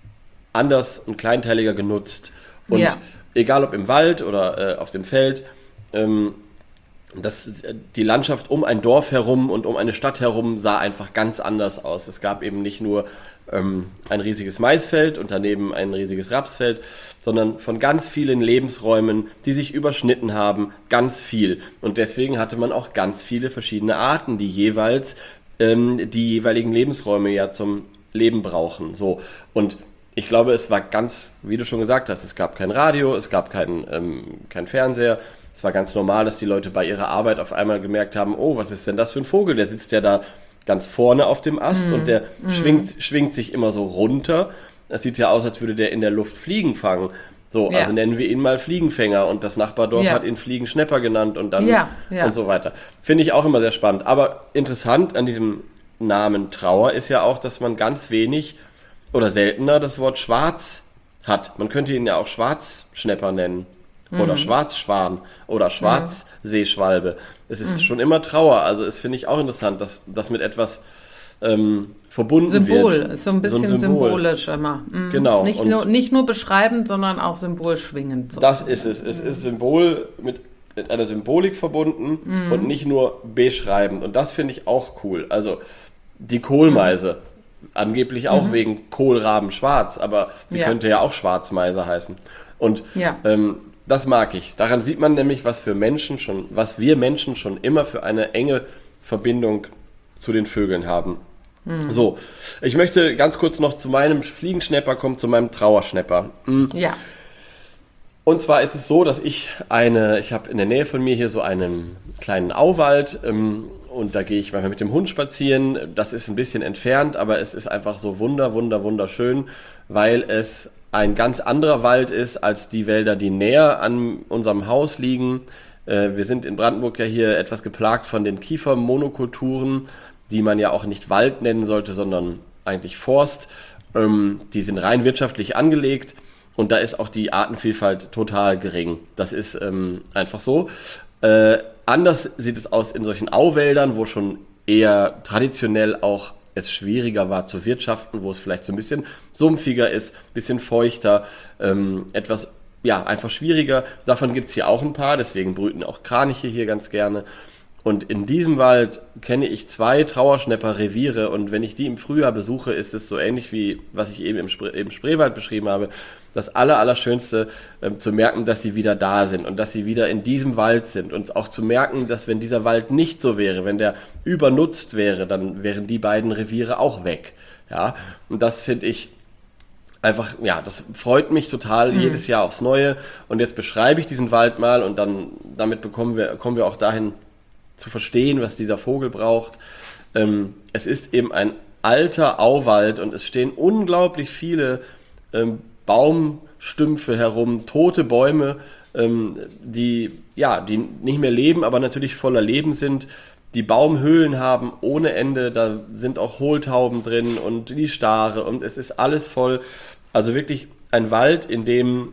anders und kleinteiliger genutzt. Und Ja. egal ob im Wald oder äh, auf dem Feld, ähm, das, die Landschaft um ein Dorf herum und um eine Stadt herum sah einfach ganz anders aus. Es gab eben nicht nur ähm, ein riesiges Maisfeld und daneben ein riesiges Rapsfeld, sondern von ganz vielen Lebensräumen, die sich überschnitten haben, ganz viel. Und deswegen hatte man auch ganz viele verschiedene Arten, die jeweils ähm, die jeweiligen Lebensräume ja zum Leben brauchen. So. Und ich glaube, es war ganz, wie du schon gesagt hast, es gab kein Radio, es gab kein, ähm, kein Fernseher. Es war ganz normal, dass die Leute bei ihrer Arbeit auf einmal gemerkt haben, oh, was ist denn das für ein Vogel? Der sitzt ja da ganz vorne auf dem Ast und der schwingt, schwingt sich immer so runter. Das sieht ja aus, als würde der in der Luft Fliegen fangen. So, Ja. also nennen wir ihn mal Fliegenfänger und das Nachbardorf Ja. hat ihn Fliegenschnepper genannt und dann Ja, ja. und so weiter. Finde ich auch immer sehr spannend. Aber interessant an diesem Namen Trauer ist ja auch, dass man ganz wenig oder seltener das Wort schwarz hat. Man könnte ihn ja auch Schwarzschnepper nennen oder Schwarzschwan oder Schwarzseeschwalbe. Es ist schon immer Trauer. Also es finde ich auch interessant, dass das mit etwas ähm, verbunden Symbol, wird. ist so ein bisschen ein Symbol. symbolisch immer. Mhm. Genau. Nicht Und nur, nicht nur beschreibend, sondern auch symbolschwingend. So. das ist es. Es ist Symbol mit mit einer Symbolik verbunden und nicht nur beschreibend. Und das finde ich auch cool. Also die Kohlmeise, angeblich auch wegen Kohlraben schwarz, aber sie Ja. könnte ja auch Schwarzmeise heißen. Und Ja. ähm, das mag ich. Daran sieht man nämlich, was für Menschen schon, was wir Menschen schon immer für eine enge Verbindung zu den Vögeln haben. So, ich möchte ganz kurz noch zu meinem Fliegenschnepper kommen, zu meinem Trauerschnepper. Mm. Ja. Und zwar ist es so, dass ich eine, ich habe in der Nähe von mir hier so einen kleinen Auwald ähm, und da gehe ich manchmal mit dem Hund spazieren. Das ist ein bisschen entfernt, aber es ist einfach so wunder, wunder, wunderschön, weil es ein ganz anderer Wald ist als die Wälder, die näher an unserem Haus liegen. Äh, wir sind in Brandenburg ja hier etwas geplagt von den Kiefermonokulturen, die man ja auch nicht Wald nennen sollte, sondern eigentlich Forst. Ähm, die sind rein wirtschaftlich angelegt. Und da ist auch die Artenvielfalt total gering. Das ist ähm, einfach so. Äh, anders sieht es aus in solchen Auwäldern, wo schon eher traditionell auch es schwieriger war zu wirtschaften, wo es vielleicht so ein bisschen sumpfiger ist, bisschen feuchter, ähm, etwas, ja, einfach schwieriger. Davon gibt es hier auch ein paar, deswegen brüten auch Kraniche hier ganz gerne. Und in diesem Wald kenne ich zwei Trauerschnepper-Reviere und wenn ich die im Frühjahr besuche, ist es so ähnlich wie, was ich eben im, Spre im Spreewald beschrieben habe, das Aller, Allerschönste ähm, zu merken, dass sie wieder da sind und dass sie wieder in diesem Wald sind und auch zu merken, dass wenn dieser Wald nicht so wäre, wenn der übernutzt wäre, dann wären die beiden Reviere auch weg. Ja, und das finde ich einfach, ja, das freut mich total mhm. jedes Jahr aufs Neue und jetzt beschreibe ich diesen Wald mal und dann damit bekommen wir, kommen wir auch dahin, zu verstehen, was dieser Vogel braucht. Ähm, es ist eben ein alter Auwald und es stehen unglaublich viele ähm, Baumstümpfe herum, tote Bäume, ähm, die, ja, die nicht mehr leben, aber natürlich voller Leben sind. die Baumhöhlen haben ohne Ende, da sind auch Hohltauben drin und die Stare und es ist alles voll. Also wirklich ein Wald, in dem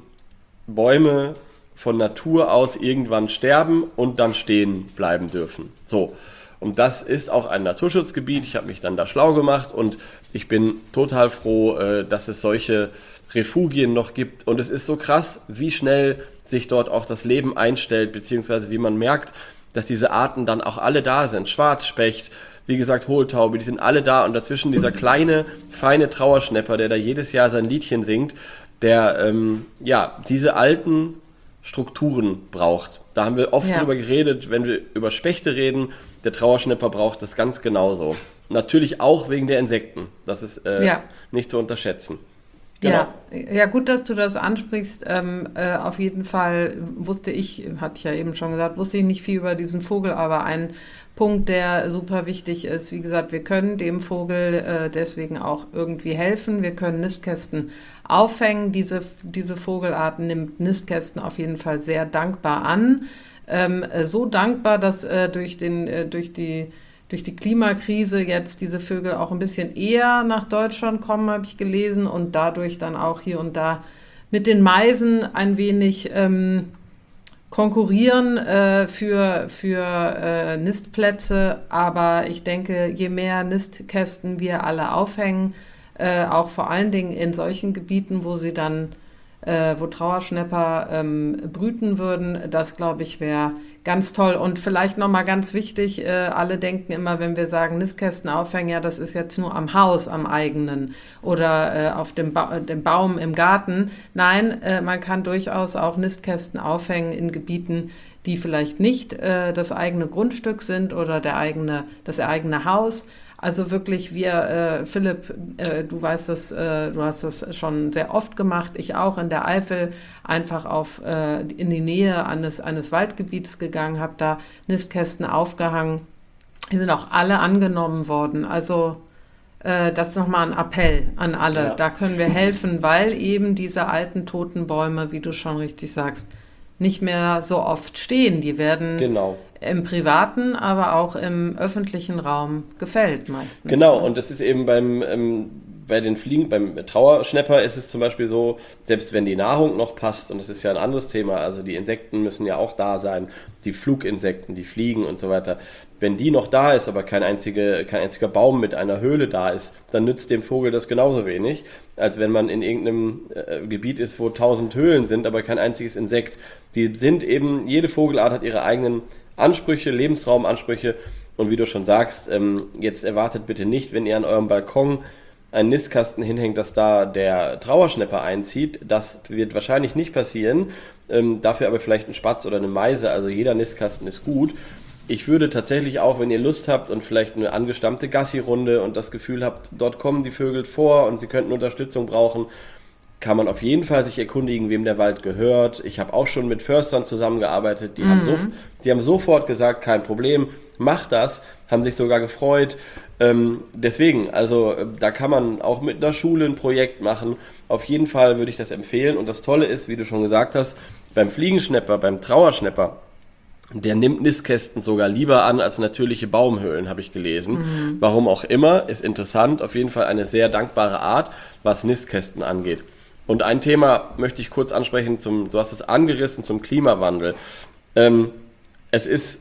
Bäume von Natur aus irgendwann sterben und dann stehen bleiben dürfen. So. Und das ist auch ein Naturschutzgebiet. Ich habe mich dann da schlau gemacht und ich bin total froh, dass es solche Refugien noch gibt. Und es ist so krass, wie schnell sich dort auch das Leben einstellt, beziehungsweise wie man merkt, dass diese Arten dann auch alle da sind. Schwarzspecht, wie gesagt, Hohltaube, die sind alle da. Und dazwischen dieser kleine, feine Trauerschnäpper, der da jedes Jahr sein Liedchen singt, der ähm, ja diese alten Strukturen braucht. Da haben wir oft Ja. drüber geredet, wenn wir über Spechte reden, der Trauerschnäpper braucht das ganz genauso. Natürlich auch wegen der Insekten. Das ist äh, Ja. nicht zu unterschätzen. Genau. Ja, ja, gut, dass du das ansprichst. Ähm, äh, auf jeden Fall wusste ich, hatte ich ja eben schon gesagt, wusste ich nicht viel über diesen Vogel, aber ein Punkt, der super wichtig ist, wie gesagt, wir können dem Vogel äh, deswegen auch irgendwie helfen. Wir können Nistkästen aufhängen. Diese, diese Vogelart nimmt Nistkästen auf jeden Fall sehr dankbar an. Ähm, äh, so dankbar, dass äh, durch den, äh, durch die durch die Klimakrise jetzt diese Vögel auch ein bisschen eher nach Deutschland kommen, habe ich gelesen, und dadurch dann auch hier und da mit den Meisen ein wenig ähm, konkurrieren äh, für, für äh, Nistplätze. Aber ich denke, je mehr Nistkästen wir alle aufhängen, äh, auch vor allen Dingen in solchen Gebieten, wo sie dann, äh, wo Trauerschnäpper ähm, brüten würden, das glaube ich wäre ganz toll. Und vielleicht nochmal ganz wichtig, äh, alle denken immer, wenn wir sagen Nistkästen aufhängen, ja, das ist jetzt nur am Haus, am eigenen oder äh, auf dem, ba- dem Baum im Garten. Nein, äh, man kann durchaus auch Nistkästen aufhängen in Gebieten, die vielleicht nicht äh, das eigene Grundstück sind oder der eigene, das eigene Haus. Also wirklich, wir, äh, Philipp, äh, du weißt das, äh, du hast das schon sehr oft gemacht, ich auch in der Eifel, einfach auf, äh, in die Nähe eines, eines Waldgebiets gegangen, habe da Nistkästen aufgehangen. Die sind auch alle angenommen worden. Also äh, das ist nochmal ein Appell an alle. Ja. Da können wir helfen, weil eben diese alten toten Bäume, wie du schon richtig sagst, nicht mehr so oft stehen. Die werden Genau. im privaten, aber auch im öffentlichen Raum gefällt meistens. Genau, und das ist eben beim, ähm, bei den Fliegen, beim Trauerschnäpper ist es zum Beispiel so, selbst wenn die Nahrung noch passt, und das ist ja ein anderes Thema, also die Insekten müssen ja auch da sein, die Fluginsekten, die Fliegen und so weiter, wenn die noch da ist, aber kein, einzige, kein einziger Baum mit einer Höhle da ist, dann nützt dem Vogel das genauso wenig, als wenn man in irgendeinem äh, Gebiet ist, wo tausend Höhlen sind, aber kein einziges Insekt. Die sind eben, jede Vogelart hat ihre eigenen Ansprüche, Lebensraumansprüche, und wie du schon sagst, ähm, jetzt erwartet bitte nicht, wenn ihr an eurem Balkon einen Nistkasten hinhängt, dass da der Trauerschnäpper einzieht. Das wird wahrscheinlich nicht passieren, ähm, dafür aber vielleicht ein Spatz oder eine Meise, also jeder Nistkasten ist gut. Ich würde tatsächlich auch, wenn ihr Lust habt und vielleicht eine angestammte Gassi-Runde und das Gefühl habt, dort kommen die Vögel vor und sie könnten Unterstützung brauchen, kann man auf jeden Fall sich erkundigen, wem der Wald gehört. Ich habe auch schon mit Förstern zusammengearbeitet, die, mhm. haben, so, die haben sofort gesagt, kein Problem, mach das, haben sich sogar gefreut. Ähm, deswegen, also da kann man auch mit einer Schule ein Projekt machen. Auf jeden Fall würde ich das empfehlen. Und das Tolle ist, wie du schon gesagt hast, beim Fliegenschnäpper, beim Trauerschnäpper, der nimmt Nistkästen sogar lieber an als natürliche Baumhöhlen, habe ich gelesen. Mhm. Warum auch immer, ist interessant. Auf jeden Fall eine sehr dankbare Art, was Nistkästen angeht. Und ein Thema möchte ich kurz ansprechen, zum, du hast es angerissen, zum Klimawandel. Ähm, es ist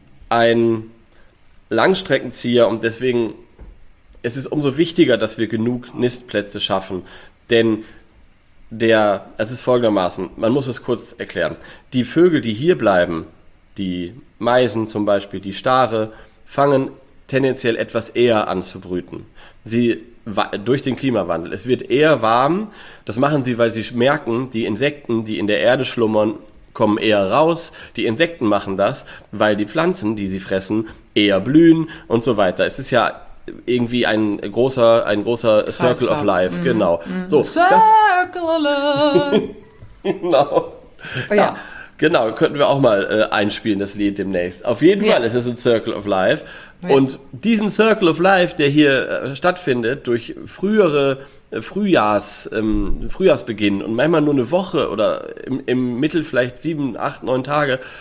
ein Langstreckenzieher und deswegen ist es umso wichtiger, dass wir genug Nistplätze schaffen. Denn der, es ist folgendermaßen, man muss es kurz erklären. Die Vögel, die hier bleiben, die Meisen zum Beispiel, die Stare, fangen tendenziell etwas eher an zu brüten. Sie durch den Klimawandel. Es wird eher warm. Das machen sie, weil sie merken, die Insekten, die in der Erde schlummern, kommen eher raus. Die Insekten machen das, weil die Pflanzen, die sie fressen, eher blühen und so weiter. Es ist ja irgendwie ein großer, ein großer Circle of Life. Mm, genau. Mm. So, Circle of Life. Genau. Oh, ja. Genau, könnten wir auch mal äh, einspielen, das Lied demnächst. Auf jeden Fall, ja. Es ist ein Circle of Life. Ja. Und diesen Circle of Life, der hier äh, stattfindet, durch frühere äh, Frühjahrs, ähm, Frühjahrsbeginn und manchmal nur eine Woche oder im, im Mittel vielleicht sieben, acht, neun Tage,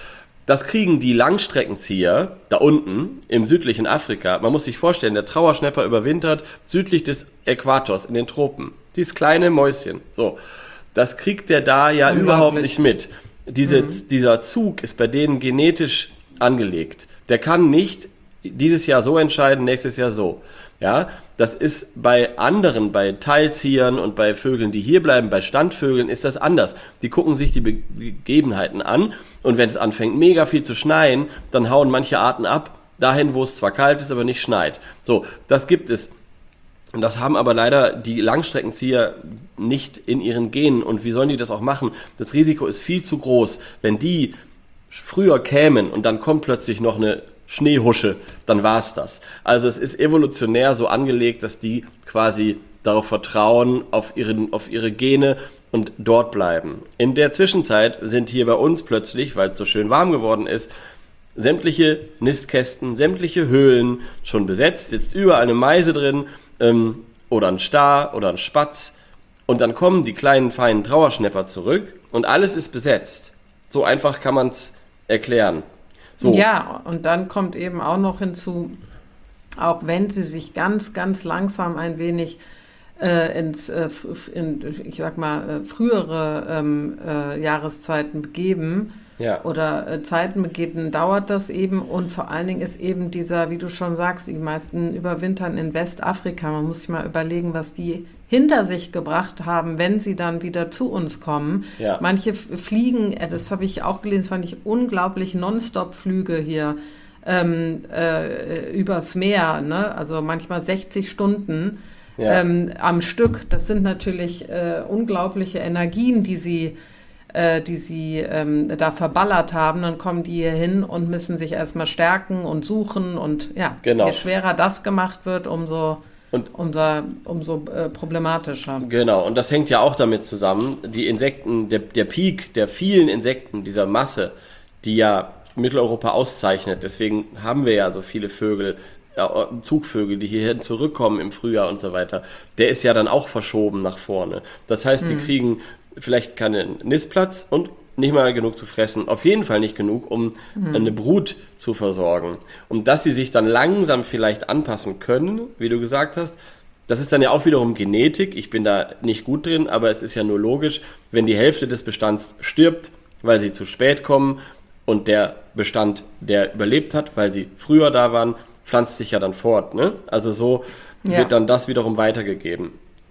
Das kriegen die Langstreckenzieher da unten im südlichen Afrika. Man muss sich vorstellen, der Trauerschnäpper überwintert südlich des Äquators in den Tropen. Dieses kleine Mäuschen. So, das kriegt der da ja überhaupt nicht mit. Diese, mhm. Dieser Zug ist bei denen genetisch angelegt. Der kann nicht dieses Jahr so entscheiden, nächstes Jahr so. Ja, das ist bei anderen, bei Teilziehern und bei Vögeln, die hier bleiben, bei Standvögeln ist das anders. Die gucken sich die Begebenheiten an und wenn es anfängt mega viel zu schneien, dann hauen manche Arten ab, dahin, wo es zwar kalt ist, aber nicht schneit. So, das gibt es. Und das haben aber leider die Langstreckenzieher nicht in ihren Genen. Und wie sollen die das auch machen? Das Risiko ist viel zu groß. Wenn die früher kämen und dann kommt plötzlich noch eine Schneehusche, dann war's das. Also es ist evolutionär so angelegt, dass die quasi darauf vertrauen, auf, ihren, auf ihre Gene und dort bleiben. In der Zwischenzeit sind hier bei uns plötzlich, weil es so schön warm geworden ist, sämtliche Nistkästen, sämtliche Höhlen schon besetzt, sitzt überall eine Meise drin ähm, oder ein Star oder ein Spatz und dann kommen die kleinen feinen Trauerschnäpper zurück und alles ist besetzt. So einfach kann man es erklären. So. Ja, und dann kommt eben auch noch hinzu, auch wenn sie sich ganz, ganz langsam ein wenig äh, ins, äh, in, ich sag mal, äh, frühere ähm, äh, Jahreszeiten begeben ja. oder äh, Zeiten begeben, dauert das eben und vor allen Dingen ist eben dieser, wie du schon sagst, die meisten überwintern in Westafrika. Man muss sich mal überlegen, was die hinter sich gebracht haben, wenn sie dann wieder zu uns kommen. Ja. Manche fliegen, das habe ich auch gelesen, fand ich unglaublich, Nonstop-Flüge hier ähm, äh, übers Meer, ne? Also manchmal sechzig Stunden ja. ähm, am Stück. Das sind natürlich äh, unglaubliche Energien, die sie, äh, die sie ähm, da verballert haben. Dann kommen die hier hin und müssen sich erstmal stärken und suchen und ja, genau. je schwerer das gemacht wird, umso Und umso, umso äh, problematischer. Genau, und das hängt ja auch damit zusammen, die Insekten, der, der Peak der vielen Insekten, dieser Masse, die ja Mitteleuropa auszeichnet, deswegen haben wir ja so viele Vögel, äh, Zugvögel, die hierhin zurückkommen im Frühjahr und so weiter, der ist ja dann auch verschoben nach vorne. Das heißt, die hm. kriegen vielleicht keinen Nistplatz und nicht mal genug zu fressen, auf jeden Fall nicht genug, um mhm. eine Brut zu versorgen. Und dass sie sich dann langsam vielleicht anpassen können, wie du gesagt hast, das ist dann ja auch wiederum Genetik. Ich bin da nicht gut drin, aber es ist ja nur logisch, wenn die Hälfte des Bestands stirbt, weil sie zu spät kommen und der Bestand, der überlebt hat, weil sie früher da waren, pflanzt sich ja dann fort. Ne? Also so ja. wird dann das wiederum weitergegeben.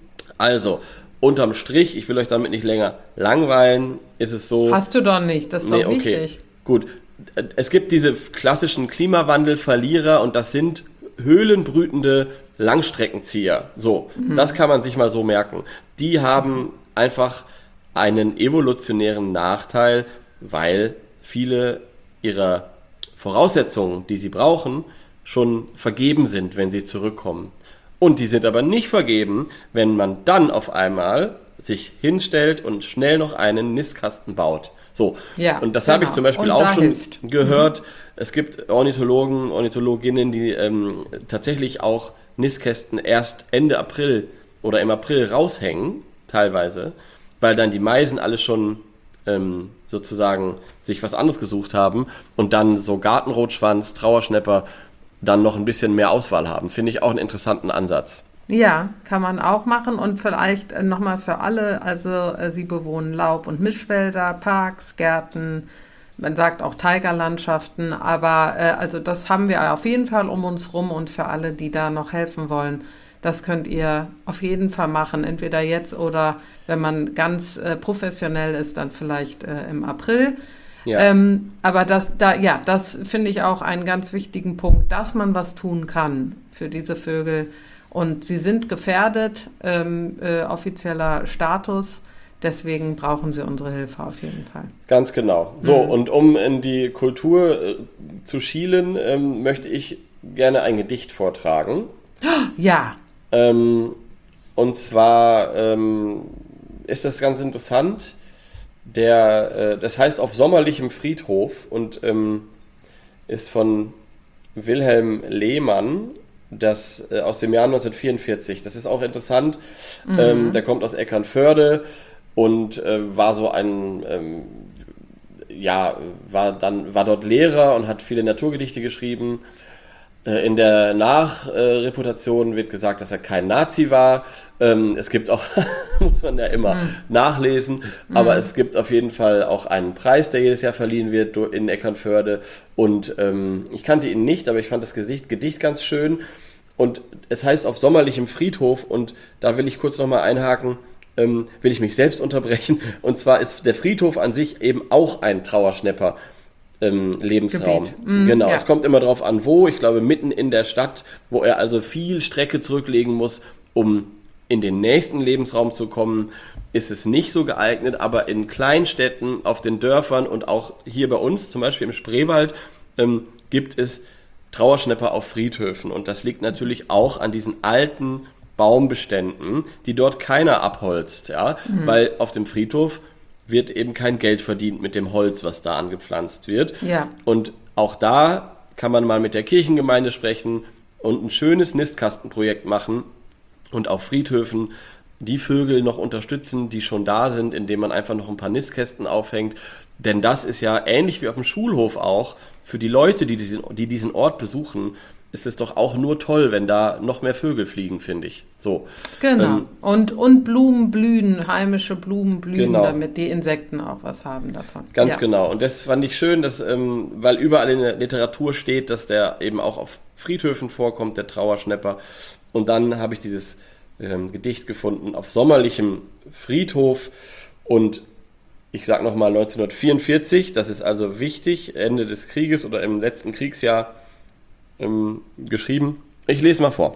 Also, unterm Strich, ich will euch damit nicht länger langweilen, ist es so... Hast du doch nicht, das ist nee, doch okay. wichtig. Gut, es gibt diese klassischen Klimawandel-Verlierer und das sind höhlenbrütende Langstreckenzieher. So, mhm. das kann man sich mal so merken. Die haben einfach einen evolutionären Nachteil, weil viele ihrer Voraussetzungen, die sie brauchen, schon vergeben sind, wenn sie zurückkommen. Und die sind aber nicht vergeben, wenn man dann auf einmal sich hinstellt und schnell noch einen Nistkasten baut. So, ja, und das genau. habe ich zum Beispiel und auch schon hilft. gehört. Mhm. Es gibt Ornithologen, Ornithologinnen, die ähm, tatsächlich auch Nistkästen erst Ende April oder im April raushängen, teilweise, weil dann die Meisen alle schon ähm, sozusagen sich was anderes gesucht haben und dann so Gartenrotschwanz, Trauerschnäpper dann noch ein bisschen mehr Auswahl haben. Finde ich auch einen interessanten Ansatz. Ja, kann man auch machen und vielleicht nochmal für alle, also äh, sie bewohnen Laub- und Mischwälder, Parks, Gärten, man sagt auch Tigerlandschaften, aber äh, also das haben wir auf jeden Fall um uns rum und für alle, die da noch helfen wollen, das könnt ihr auf jeden Fall machen, entweder jetzt oder wenn man ganz äh, professionell ist, dann vielleicht äh, im April. Ja. Ähm, aber das, da, ja, das finde ich auch einen ganz wichtigen Punkt, dass man was tun kann für diese Vögel. Und sie sind gefährdet, ähm, äh, offizieller Status. Deswegen brauchen sie unsere Hilfe auf jeden Fall. Ganz genau. So, mhm. und um in die Kultur äh, zu schielen, ähm, möchte ich gerne ein Gedicht vortragen. Ja. Ähm, und zwar ähm, ist das ganz interessant. Der, äh, das heißt auf sommerlichem Friedhof und ähm, ist von Wilhelm Lehmann, das äh, aus dem Jahr neunzehnhundertvierundvierzig. Das ist auch interessant. Mhm. Ähm, der kommt aus Eckernförde und äh, war so ein, ähm, ja, war dann, war dort Lehrer und hat viele Naturgedichte geschrieben. Äh, In der Nachreputation wird gesagt, dass er kein Nazi war. Ähm, es gibt auch, muss man ja immer nachlesen, aber es gibt auf jeden Fall auch einen Preis, der jedes Jahr verliehen wird do- in Eckernförde. Und ähm, ich kannte ihn nicht, aber ich fand das Gedicht, Gedicht ganz schön. Und es heißt auf sommerlichem Friedhof, und da will ich kurz nochmal einhaken, ähm, will ich mich selbst unterbrechen. Und zwar ist der Friedhof an sich eben auch ein Trauerschnäpper ähm, Lebensraum. Gebiet. Mm, Genau, ja. es kommt immer darauf an, wo. Ich glaube, mitten in der Stadt, wo er also viel Strecke zurücklegen muss, um in den nächsten Lebensraum zu kommen, ist es nicht so geeignet. Aber in Kleinstädten, auf den Dörfern und auch hier bei uns, zum Beispiel im Spreewald, ähm, gibt es Trauerschnäpper auf Friedhöfen. Und das liegt natürlich auch an diesen alten Baumbeständen, die dort keiner abholzt. Ja? Weil auf dem Friedhof wird eben kein Geld verdient mit dem Holz, was da angepflanzt wird. Ja. Und auch da kann man mal mit der Kirchengemeinde sprechen und ein schönes Nistkastenprojekt machen und auf Friedhöfen die Vögel noch unterstützen, die schon da sind, indem man einfach noch ein paar Nistkästen aufhängt. Denn das ist ja ähnlich wie auf dem Schulhof auch, für die Leute, die diesen, die diesen Ort besuchen, ist es doch auch nur toll, wenn da noch mehr Vögel fliegen, finde ich. So. Genau. Ähm, Und, und Blumen blühen, heimische Blumen blühen, Genau. damit die Insekten auch was haben davon. Ganz ja. genau. Und das fand ich schön, dass, ähm, weil überall in der Literatur steht, dass der eben auch auf Friedhöfen vorkommt, der Trauerschnäpper. Und dann habe ich dieses ähm, Gedicht gefunden auf sommerlichem Friedhof. Und ich sage nochmal neunzehnhundertvierundvierzig, das ist also wichtig, Ende des Krieges oder im letzten Kriegsjahr ähm, geschrieben. Ich lese mal vor.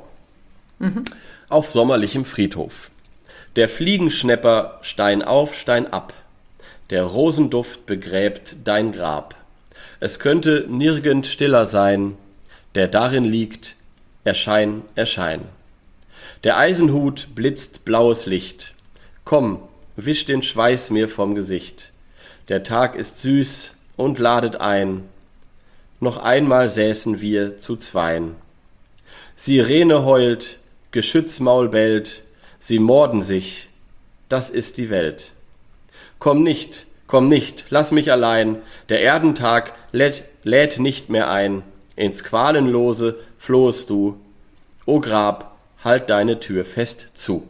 Auf sommerlichem Friedhof. Der Fliegenschnäpper Stein auf, Stein ab. Der Rosenduft begräbt dein Grab. Es könnte nirgend stiller sein, der darin liegt, erschein, erschein. Der Eisenhut blitzt blaues Licht. Komm, wisch den Schweiß mir vom Gesicht. Der Tag ist süß und ladet ein. Noch einmal säßen wir zu zweien. Sirene heult, Geschützmaul bellt, sie morden sich, das ist die Welt. Komm nicht, komm nicht, lass mich allein, der Erdentag lädt, lädt nicht mehr ein. Ins Qualenlose flohest du, o Grab, halt deine Tür fest zu.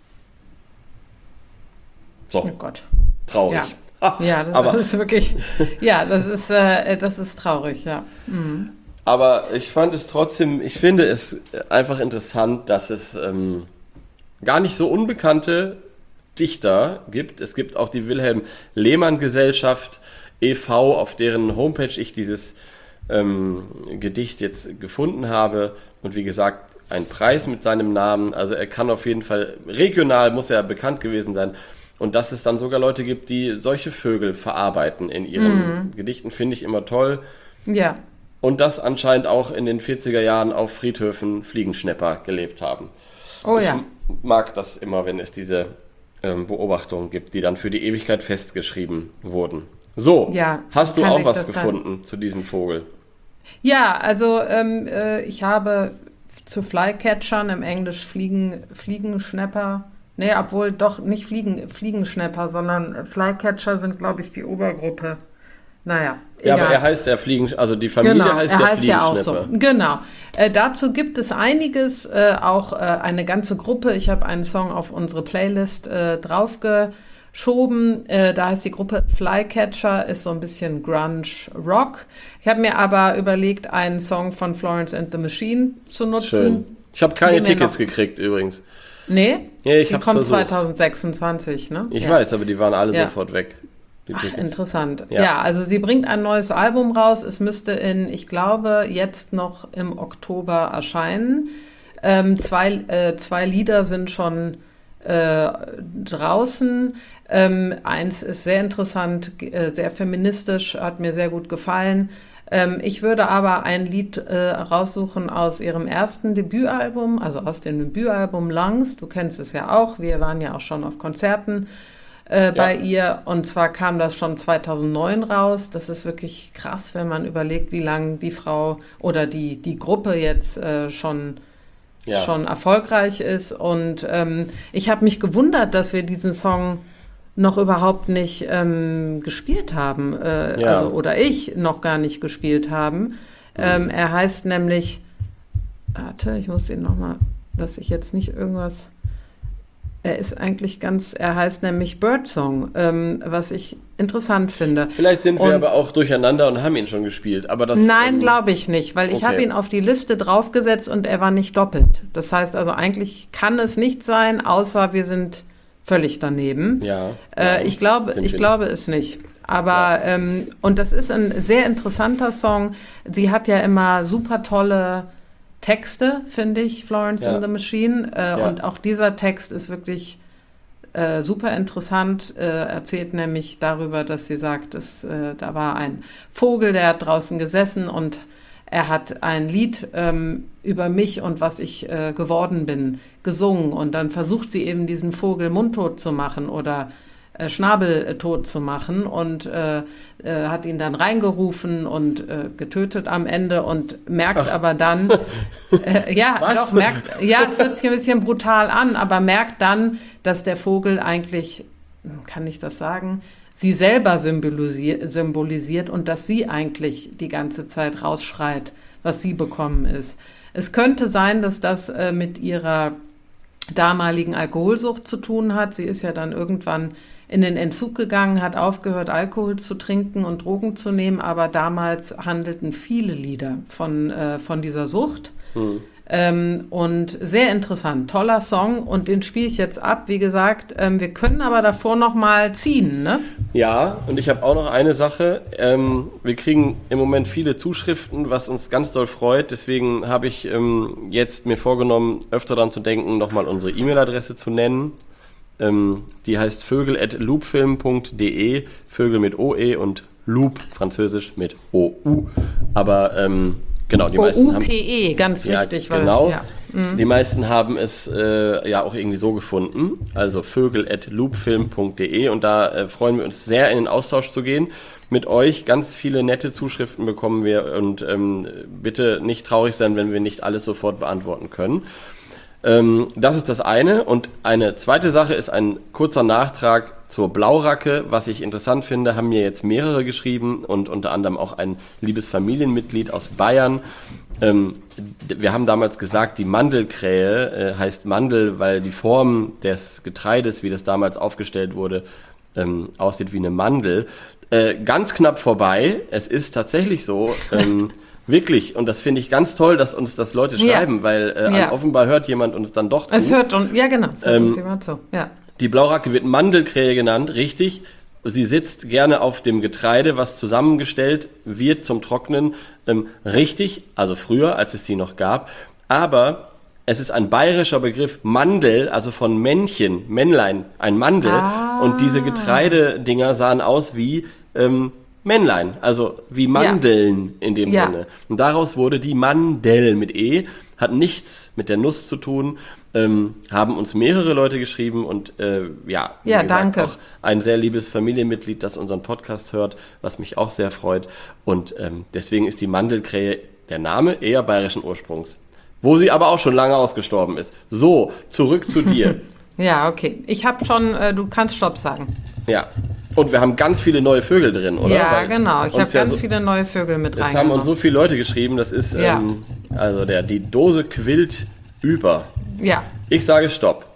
So, Oh Gott. traurig. Ja. Ah, Ja, das aber, ist wirklich, ja, das ist, äh, das ist traurig, ja. Mhm. aber ich fand es trotzdem, ich finde es einfach interessant, dass es ähm, gar nicht so unbekannte Dichter gibt. Es gibt auch die Wilhelm Lehmann Gesellschaft e V, auf deren Homepage ich dieses ähm, Gedicht jetzt gefunden habe. Und wie gesagt, ein Preis mit seinem Namen. Also er kann auf jeden Fall, regional muss er bekannt gewesen sein. Und dass es dann sogar Leute gibt, die solche Vögel verarbeiten in ihren Gedichten, finde ich immer toll. Ja, Und dass anscheinend auch in den vierziger Jahren auf Friedhöfen Fliegenschnäpper gelebt haben. oh Ich ja. mag das immer, wenn es diese ähm, Beobachtungen gibt, die dann für die Ewigkeit festgeschrieben wurden. So, Ja, hast du kann auch ich was das dann- gefunden zu diesem Vogel? Ja, also ähm, äh, ich habe zu Flycatchern im Englisch Fliegen, Fliegenschnäpper, nee, obwohl doch nicht Fliegen, Fliegenschnäpper, sondern Flycatcher sind, glaube ich, die Obergruppe. Naja, Ja, egal. aber er heißt der Fliegen, also die Familie Genau, heißt er der heißt ja auch so. Fliegenschnäpper. Genau. Äh, dazu gibt es einiges, äh, auch äh, eine ganze Gruppe. Ich habe einen Song auf unsere Playlist äh, draufgeschoben. Äh, da heißt die Gruppe Flycatcher, ist so ein bisschen Grunge Rock. Ich habe mir aber überlegt, einen Song von Florence and the Machine zu nutzen. Schön. Ich habe keine Den wir Tickets noch- gekriegt übrigens. Nee, Ja, ich die hab's kommt versucht. zwanzig sechsundzwanzig, ne? Ich Ja. weiß, aber die waren alle Ja. sofort weg. Die Ach, Tickets. interessant. Ja. Ja. also sie bringt ein neues Album raus. Es müsste in, ich glaube, jetzt noch im Oktober erscheinen. Ähm, zwei, äh, zwei Lieder sind schon äh, draußen. Ähm, eins ist sehr interessant, g- äh, sehr feministisch, hat mir sehr gut gefallen. Ähm, ich würde aber ein Lied äh, raussuchen aus ihrem ersten Debütalbum, also aus dem Debütalbum Lungs. Du kennst es ja auch. Wir waren ja auch schon auf Konzerten äh, bei ihr. Und zwar kam das schon zweitausendneun raus. Das ist wirklich krass, wenn man überlegt, wie lange die Frau oder die, die Gruppe jetzt äh, schon, Ja. schon erfolgreich ist. Und ähm, ich habe mich gewundert, dass wir diesen Song noch überhaupt nicht ähm, gespielt haben, äh, Ja. also oder ich noch gar nicht gespielt haben. Ähm, er heißt nämlich, warte, ich muss ihn nochmal, dass ich jetzt nicht irgendwas, er ist eigentlich ganz, er heißt nämlich Birdsong, ähm, was ich interessant finde. Vielleicht sind wir Und- aber auch durcheinander und haben ihn schon gespielt. Aber das, Nein, ähm, glaube ich nicht, weil ich okay. habe ihn auf die Liste draufgesetzt und er war nicht doppelt. Das heißt also, eigentlich kann es nicht sein, außer wir sind völlig daneben. Ja, Äh, ja, ich glaube, sind ich wir glaube es nicht. Aber, ähm, und das ist ein sehr interessanter Song. Sie hat ja immer super tolle Texte, finde ich, Florence Ja. and the Machine. Äh, Ja. Und auch dieser Text ist wirklich äh, super interessant. Äh, erzählt nämlich darüber, dass sie sagt, dass, äh, da war ein Vogel, der hat draußen gesessen und er hat ein Lied ähm, über mich und was ich äh, geworden bin gesungen. Und dann versucht sie eben diesen Vogel mundtot zu machen oder äh, schnabeltot zu machen und äh, äh, hat ihn dann reingerufen und äh, getötet am Ende und merkt aber dann, äh, ja, Was? doch, merkt, ja, es hört sich ein bisschen brutal an, aber merkt dann, dass der Vogel eigentlich, kann ich das sagen, sie selber symbolisiert, symbolisiert und dass sie eigentlich die ganze Zeit rausschreit, was sie bekommen ist. Es könnte sein, dass das äh, mit ihrer damaligen Alkoholsucht zu tun hat. Sie ist ja dann irgendwann in den Entzug gegangen, hat aufgehört, Alkohol zu trinken und Drogen zu nehmen, aber damals handelten viele Lieder von, äh, von dieser Sucht. Hm. Ähm, und sehr interessant, toller Song und den spiele ich jetzt ab. Wie gesagt, ähm, wir können aber davor noch mal ziehen, ne? Ja, und ich habe auch noch eine Sache. Ähm, wir kriegen im Moment viele Zuschriften, was uns ganz doll freut. Deswegen habe ich ähm, jetzt mir vorgenommen, öfter daran zu denken, nochmal unsere E-Mail-Adresse zu nennen. Ähm, die heißt vögel at loopfilm punkt de, Vögel mit O E und Loop, französisch mit O U. Aber ähm, genau, die meisten haben... O U P E, ganz Ja, wichtig. Weil, genau. ja. Mhm. Die meisten haben es äh, ja auch irgendwie so gefunden. Also vögel at loopfilm punkt de und da äh, freuen wir uns sehr, in den Austausch zu gehen mit euch. Ganz viele nette Zuschriften bekommen wir und ähm, bitte nicht traurig sein, wenn wir nicht alles sofort beantworten können. Ähm, das ist das eine. Und eine zweite Sache ist ein kurzer Nachtrag zur Blauracke. Was ich interessant finde, haben mir jetzt mehrere geschrieben und unter anderem auch ein liebes Familienmitglied aus Bayern. Ähm, wir haben damals gesagt, die Mandelkrähe äh, heißt Mandel, weil die Form des Getreides, wie das damals aufgestellt wurde, ähm, aussieht wie eine Mandel. Äh, ganz knapp vorbei. Es ist tatsächlich so. Ähm, Wirklich, und das finde ich ganz toll, dass uns das Leute Ja. schreiben, weil äh, Ja. offenbar hört jemand uns dann doch zu. Es hört und ja genau, es hört Ähm, uns jemand zu. Ja. Die Blauracke wird Mandelkrähe genannt, richtig. Sie sitzt gerne auf dem Getreide, was zusammengestellt wird zum Trocknen. Ähm, richtig, also früher, als es sie noch gab. Aber es ist ein bayerischer Begriff, Mandel, also von Männchen, Männlein, ein Mandel. Ah. Und diese Getreidedinger sahen aus wie ähm, Männlein, also wie Mandeln in dem Ja. Sinne. Und daraus wurde die Mandel mit E, hat nichts mit der Nuss zu tun, ähm, haben uns mehrere Leute geschrieben und äh, ja, wie Ja, gesagt, danke. auch ein sehr liebes Familienmitglied, das unseren Podcast hört, was mich auch sehr freut. Und ähm, deswegen ist die Mandelkrähe der Name eher bayerischen Ursprungs, wo sie aber auch schon lange ausgestorben ist. So, zurück zu dir. Ja, okay. Ich habe schon, äh, du kannst Stopp sagen. Ja, und wir haben ganz viele neue Vögel drin, oder? Ja, Weil genau. Ich habe uns ja ganz so, viele neue Vögel mit Es haben reingenommen. uns so viele Leute geschrieben, das ist, Ja. ähm, also der, die Dose quillt über. Ja. Ich sage Stopp.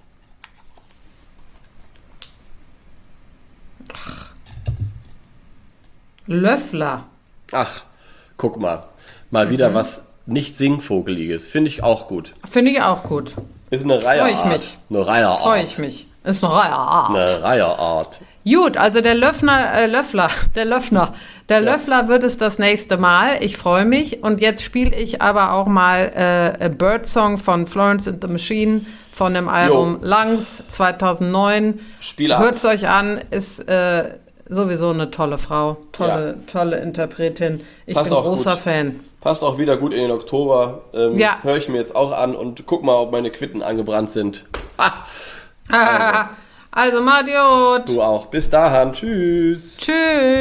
Löffler. Ach, guck mal. Mal wieder Mhm. was nicht Singvogeliges. Finde ich auch gut. Finde ich auch gut. Ist eine Reiherart. Freu ich mich. Eine Reiherart. Freue ich mich. Ist eine Reihe. Eine Reiherart. Gut, also der Löffner, äh, Löffler, der Löffner, der Löffler wird es das nächste Mal. Ich freue mich. Und jetzt spiele ich aber auch mal äh, A Birdsong von Florence and the Machine von dem Album Jo. Lungs zweitausendneun. Spiel ab. Hört's euch an, ist äh, sowieso eine tolle Frau, tolle, tolle Interpretin. Ich Passt bin auch großer gut. Fan. Passt auch wieder gut in den Oktober. Ähm, Ja. Höre ich mir jetzt auch an und guck mal, ob meine Quitten angebrannt sind. Ha, Ah, also, Madiot. du auch. Bis dahin. Tschüss. Tschüss.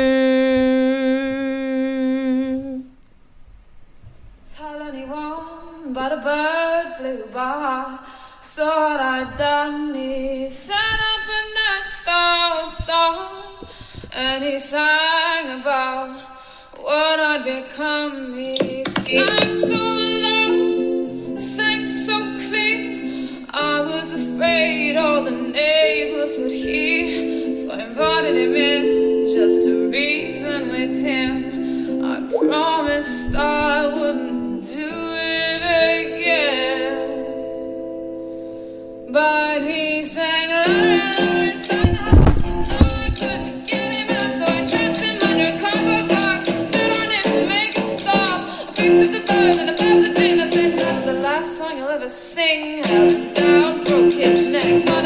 Tell anyone, but a bird flew by. Thought I'd done me, sat up at night. passed out song, and he sang about what had become me. He sang so loud, sang so clean, I was afraid all the neighbors would hear. So I invited him in just to reason with him. I promised I wouldn't do it again. But he sang louder and louder inside the house, and no, I couldn't get him out. So I trapped him under a cardboard box, stood on him to make him stop. I picked up the bird and I grabbed the thing. I said, that's the last song you'll ever sing. Held him down, broke his neck.